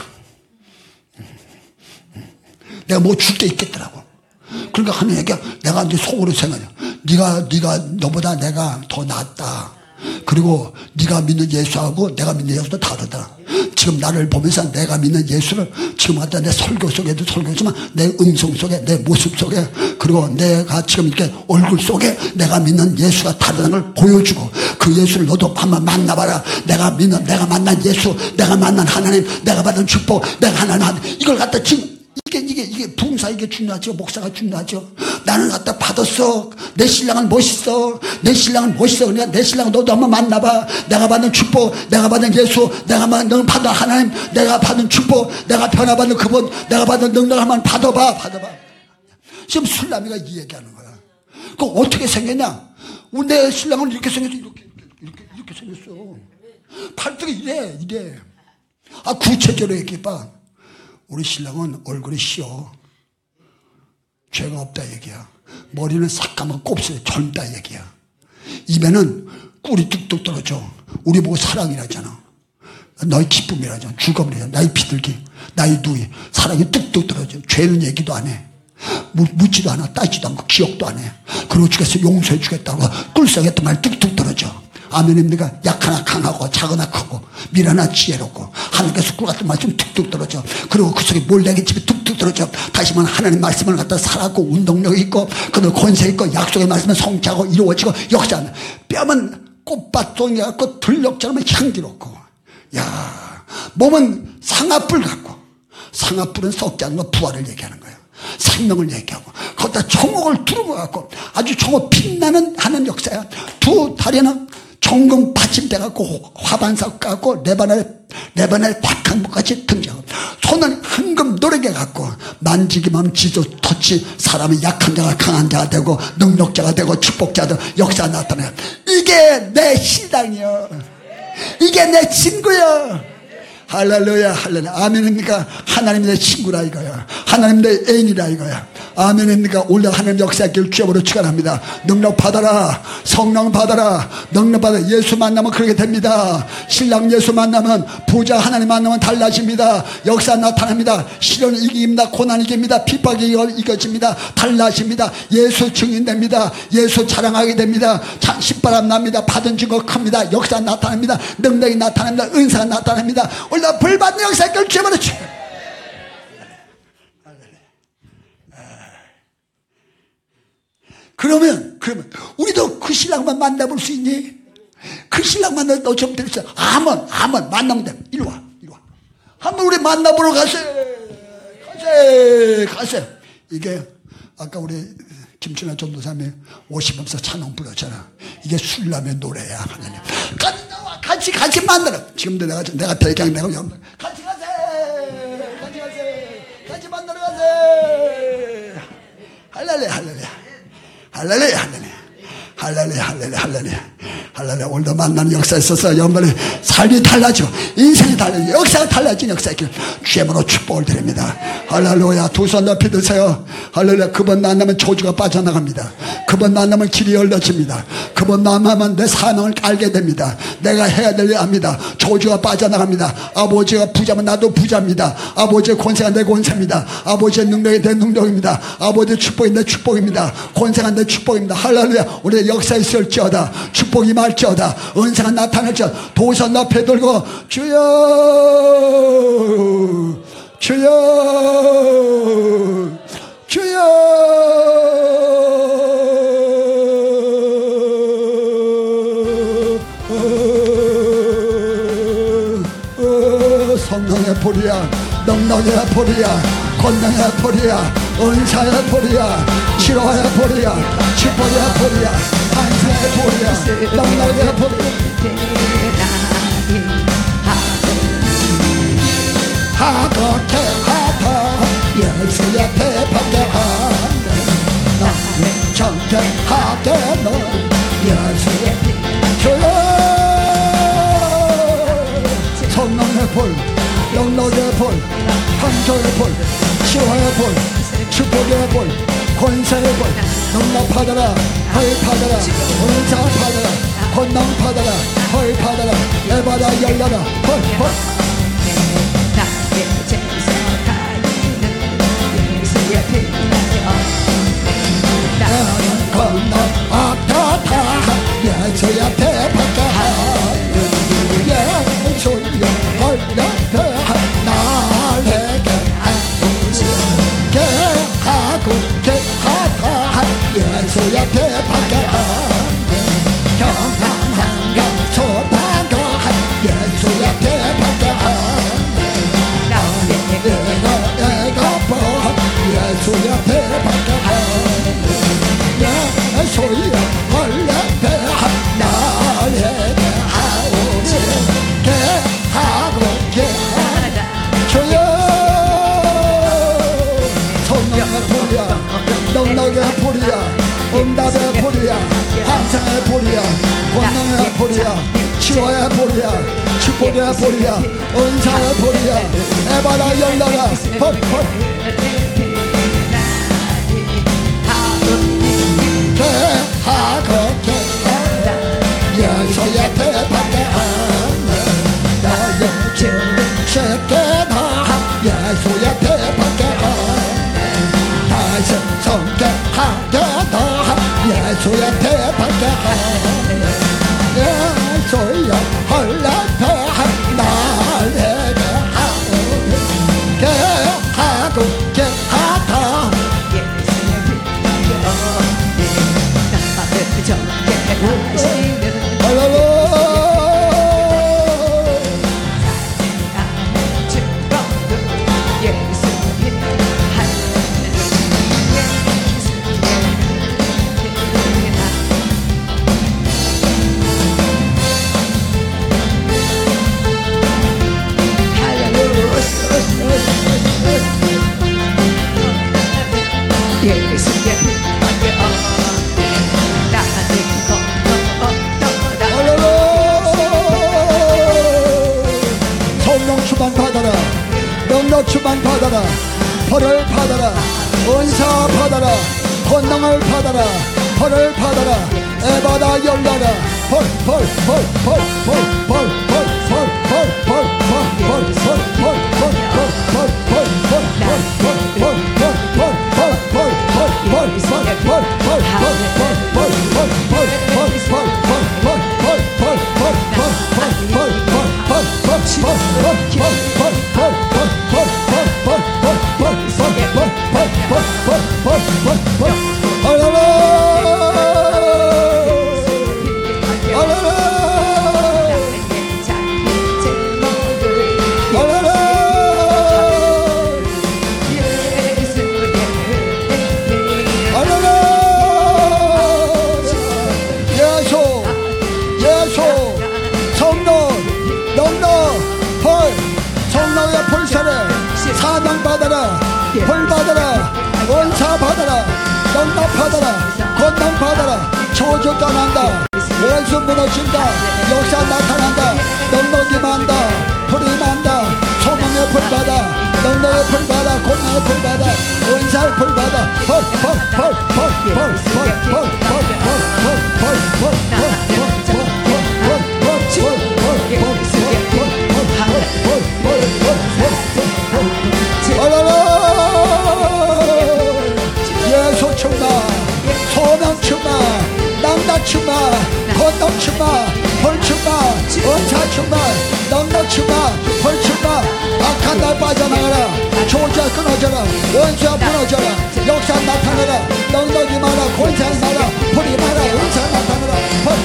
내가 뭐 줄 게 있겠더라고. 그러니까 하는 얘기가 내가 이제 속으로 생각해. 네가 네가 너보다 내가 더 낫다. 그리고 네가 믿는 예수하고 내가 믿는 예수도 다르다. 지금 나를 보면서 내가 믿는 예수를 지금 갖다 내 설교 속에도 설교지만 내 음성 속에 내 모습 속에 그리고 내가 지금 이렇게 얼굴 속에 내가 믿는 예수가 다르다는 걸 보여주고 그 예수를 너도 한번 만나봐라. 내가 믿는 내가 만난 예수 내가 만난 하나님 내가 받은 축복 내가 하나님 이걸 갖다 지금 이게, 이게, 이게, 부흥사 이게 중요하죠. 목사가 중요하죠. 나는 갖다 받았어. 내 신랑은 멋있어. 내 신랑은 멋있어. 그러니까 내 신랑 너도 한번 만나봐. 내가 받는 축복, 내가 받는 예수, 내가 받는 하나님, 내가 받는 축복, 내가 변화받는 그분, 내가 받는 능력을 한번 받아봐. 받아봐. 지금 술라미가 이 얘기하는 거야. 그 어떻게 생겼냐? 내 신랑은 이렇게 생겼어. 이렇게, 이렇게, 이렇게 생겼어. 팔뚝이 이래, 이래. 아, 구체적으로 얘기해봐. 우리 신랑은 얼굴이 시어. 죄가 없다 얘기야. 머리는 새까만 곱슬 젊다 얘기야. 입에는 꿀이 뚝뚝 떨어져. 우리 보고 사랑이라잖아. 너의 기쁨이라잖아. 죽음이라잖아. 나의 비둘기, 나의 누이. 사랑이 뚝뚝 떨어져. 죄는 얘기도 안 해. 묻지도 않아. 따지도 않고 기억도 안 해. 그러고 주겠어. 용서해 주겠다고 꿀속에 말 뚝뚝 떨어져. 아멘입니까? 약하나 강하고 작으나 크고 미라나 지혜롭고 하나님께서 꿀 같은 말씀 툭툭 떨어져. 그리고 그 속에 몰래기 집에 툭툭 떨어져. 다시 말하면 하나님 말씀을 갖다 살았고 운동력이 있고 그들 권세 있고 약속의 말씀은 성취하고 이루어지고 역사하는 뺨은 꽃밭송이 같고 들녘처럼 향기롭고 야 몸은 상아뿔 같고 상아뿔은 썩지 않는 거 부활을 얘기하는 거예요. 생명을 얘기하고 거기다 청옥을 두르고 갖고 아주 청옥 빛나는 하는 역사야. 두 다리는 정금 받침대 갖고 화반석 갖고 레바논에 레바논에 박한 것같이 등장하고 손은 황금 노래개 갖고 만지기만 하면 지도 터치 사람이 약한 자가 강한 자가 되고 능력자가 되고 축복자들 역사 나타나요. 이게 내 신랑이야. 이게 내 친구야. 할렐루야 할렐루야. 아멘입니까? 하나님 내 친구라 이거야. 하나님 내 애인이라 이거야. 아멘입니까? 올해 하나님 역사길 주여으로 축원합니다. 능력 받아라. 성령 받아라. 능력 받아. 예수 만나면 그렇게 됩니다. 신랑 예수 만나면 부자 하나님 만나면 달라집니다. 역사 나타납니다. 시련이 이깁니다. 고난이 이깁니다. 핍박이 이겨집니다. 달라집니다. 예수 증인됩니다. 예수 자랑하게 됩니다. 신바람 납니다. 받은 증거 큽니다. 역사 나타납니다. 능력이 나타납니다. 은사가 나타납니다. 올해 불 받는 역사길 주여으로 축원. 그러면, 그러면, 우리도 그 신랑만 만나볼 수 있니? 그 신랑 만나, 너 좀 들었어. 아멘, 아멘, 만나면 돼. 이리 와, 이리 와. 한번 우리 만나보러 가세. 가세, 가세. 이게, 아까 우리 김춘하 전도사님이 오시면서 찬양 불렀잖아. 이게 술라면 노래야, 하나님. 같이 나와, 같이, 같이 만나라. 지금도 내가, 내가 대강 내가 염 같이 가세. 같이 가세. 같이 만나러 가세. 할렐루야, 할렐루야. 할렐루야, 할렐루야, 할렐루야, 할렐루야, 할렐루야. 할렐루야. 오늘도 만나는 역사에 있어서 여러분의 삶이 달라지고 인생이 달라지고 역사가 달라진 역사에 주의 이름으로 축복을 드립니다. 할렐루야. 두 손 높이 드세요. 할렐루야. 그분 만나면 저주가 빠져나갑니다. 그분 만나면 길이 열려집니다. 그분 만나면 내 사명을 알게 됩니다. 내가 해야 될 일 합니다. 저주가 빠져나갑니다. 아버지가 부자면 나도 부자입니다. 아버지의 권세가 내 권세입니다. 아버지의 능력이 내 능력입니다. 아버지의 축복이 내 축복입니다. 권세가 내 축복입니다. 할렐루야. 우리의 역사에 있을지어다. 축복이 임할지어다. 은사가 나타날지어다. 두 손 높이 들고 주여 주여 주여 성령의 불이야. 능력의 불이야. 권능의 불이야. 은사의 불이야. 치료의 불이야. 축복의 불이야. 안수의 불이야. 능력의 불이야. 하도케 하도 예수의 대박에 하네 나는 정결하게 너 예수의 주여 성령의 불 영력의 불 한조의 불 치료의 불 축복의 불 권세의 불 능력 받아라 헐 받아라 은사 받아라 권능 받아라 헐 받아라 내 바다 열려라 헐헐 나는 건너 아타타 예수의 대박에 예수의 헐레대 나에게 아프게 하고 게하다 예수의 대박에 경강한가 소방가 예수의 대박에 내가 내가 보 예수의 대박에 예수의 헐레대 나에게 하오지 게하고 게하다 주여 성령의 불이야 능력의 불이야 응답의 불이야 환상의 불이야 권능의 불이야 치료의 불이야 축복의 불이야 은사의 불이야 에바라 열려라 헐헐 하고 계다 예수의 대박에 하네 나의 죄께다 예수의 대박에 하네 다시 성격하게다 예수의 대박에 하네 예수의 헐레대 나에게 하오게 하고 게하다 주만 받아라 벌을 받아라 은사 받아라 권능을 받아라 벌을 받아라 에바다 열려라 벌 받아라 은사 받아라 능력 받아라 권능 받아라 저주 떠난다 원수 무너진다. 역사 나타난다. 넉넉이 만다. 불이 만다. 소망의 불바다. 넉넉의 불바다. 고난의 불바다. 은사의 불바다. 예수 충만, 소망 충만, 낭다 충만, 건능 충만, 불 충만, 은사 충만, 넉넉 충만, 불 충만. 악한 날 빠져나가라. 조자 끊어져라. 원수야 무너져라. 역사 나타나라. 넉넉이 많아. 권세가 많아. 불이 많아. 은사 나타나라.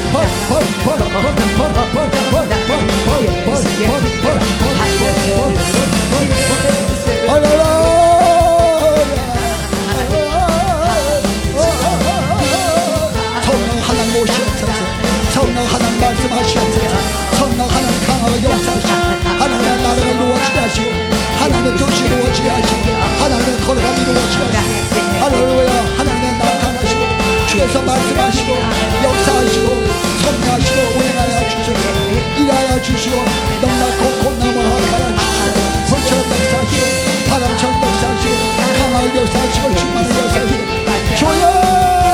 성령 하나님 오시옵소서. 성령 하나님 말씀하시옵소서. 성령 하나님 강하게 역사하시고 하나님의 나라가 이루어지게 하시고 하나님의 뜻이 이루어지게 하시고 하나님의 거룩함이 이루어지게 하시고 할렐루야. 하나님의 나타나시고 주께서 말씀하시고 역사하시고 성령하시고 운행하여 주시고 일하여 주시고 넉넉고 곤남을 하여 주시고 불처럼 역사하시고 바람처럼 역사하시고 강하게 역사하시고 충만하게 역사하시고 주여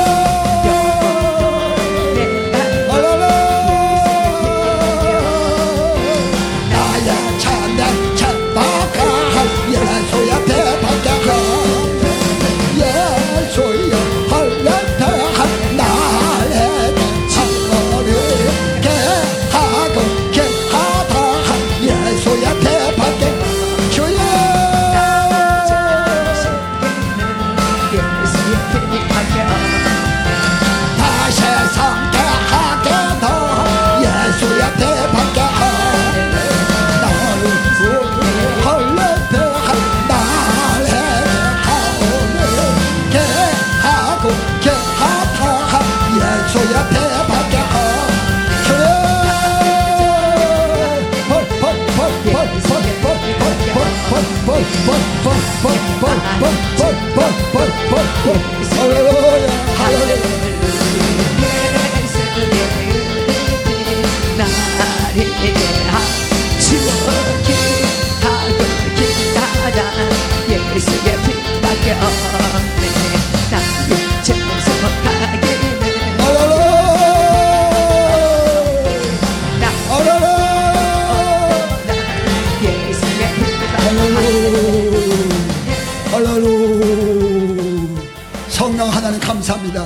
성령 하나님 감사합니다.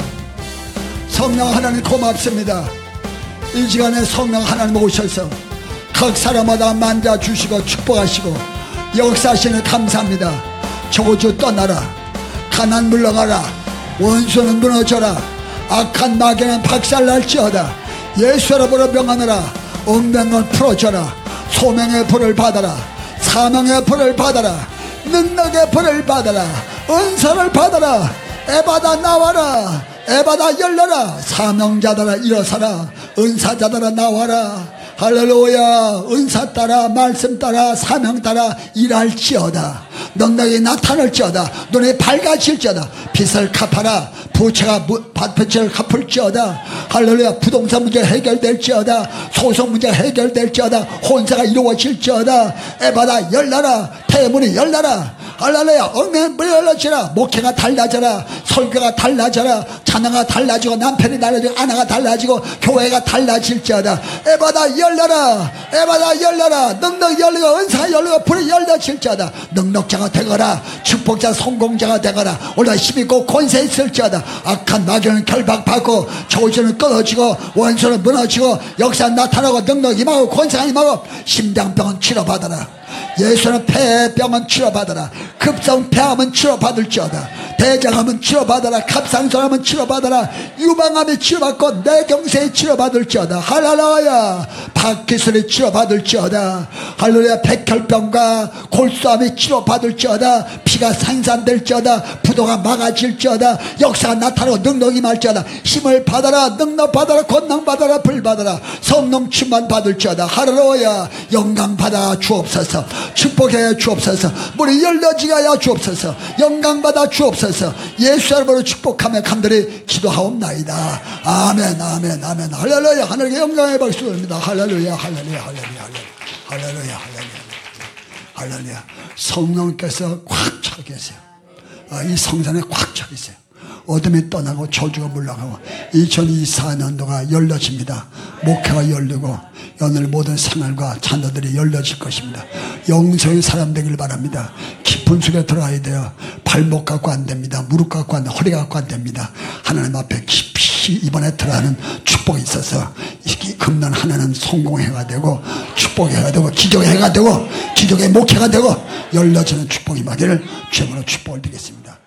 성령 하나님 고맙습니다. 이 시간에 성령 하나님 오셔서 각 사람마다 만져주시고 축복하시고 역사하시는 감사합니다. 저주 떠나라. 가난 물러가라. 원수는 무너져라. 악한 마귀는 박살날지어다. 예수 이름으로 명하노라. 운명을 풀어줘라. 소명의 불을 받아라. 사명의 불을 받아라. 능력의 불을 받아라. 은사를 받아라. 에바다 나와라. 에바다 열려라. 사명자들아 일어서라. 은사자들아 나와라. 할렐루야. 은사 따라 말씀 따라 사명 따라 일할지어다. 넉넉히 나타날지어다. 눈이 밝아질지어다. 빚을 갚아라. 부채가 빚을 갚을지어다. 할렐루야. 부동산 문제 해결될지어다. 소송 문제 해결될지어다. 혼사가 이루어질지어다. 에바다 열려라. 태문이 열려라. 할렐루야. 엉매는 문이 열려지라. 목회가 달라져라. 설교가 달라져라. 자녀가 달라지고 남편이 달라지고 아내가 달라지고 교회가 달라질지어다. 에바다 열려라. 에바다 열려라. 넉넉 열리고 은사 열리고 불이 열려질지어다. 넉넉자가 되거라. 축복자 성공자가 되거라. 오늘 힘있고 권세 있을지어다. 악한 마귀는 결박받고 저주는 끊어지고 원수는 무너지고 역사 나타나고 넉넉 임하고 권세가 임하고 심장병은 치료받아라. 예수는 폐병은 치료받아라. 급성폐암은 치료받을지어다. 대장암은 치료받아라. 갑상선암은 치료받아라. 유방암이 치료받고 뇌경색이 치료받을지어다. 할렐루야. 박기술이 치료받을지어다. 할렐루야. 백혈병과 골수암이 치료받을지어다. 피가 생산될지어다. 부도가 막아질지어다. 역사가 나타나고 능력이 임할지어다. 힘을 받아라. 능력 받아라. 권능 받아라. 불 받아라. 성령 충만 받을지어다. 할렐루야. 영광 받아 주옵소서. 축복해 주옵소서. 문이 열려지게 하여 주옵소서. 영광 받아 주옵소서. 예수 이름으로 축복하며 간절히 기도하옵나이다. 아멘 아멘 아멘. 할렐루야. 하늘에게 영광의 박수 드립니다. 할렐루야 할렐루야 할렐루야 할렐루야 할렐루야 할렐루야. 성령께서 꽉 차 계세요. 이 성전에 꽉 차 계세요. 어둠이 떠나고 저주가 물러가고 이천이십사 년도가 열려집니다. 목회가 열리고 오늘 모든 생활과 자녀들이 열려질 것입니다. 영성의 사람 되길 바랍니다. 깊은 속에 들어가야 돼요. 발목 갖고 안 됩니다. 무릎 갖고 안 됩니다. 허리 갖고 안 됩니다. 하나님 앞에 깊이 이번에 들어가는 축복이 있어서 이 금년 한 해는 성공의 해가 되고 축복의 해가 되고 기적의 해가 되고 기적의 목회가 되고 열려지는 축복이 임하기를 주님으로 축복을 드리겠습니다.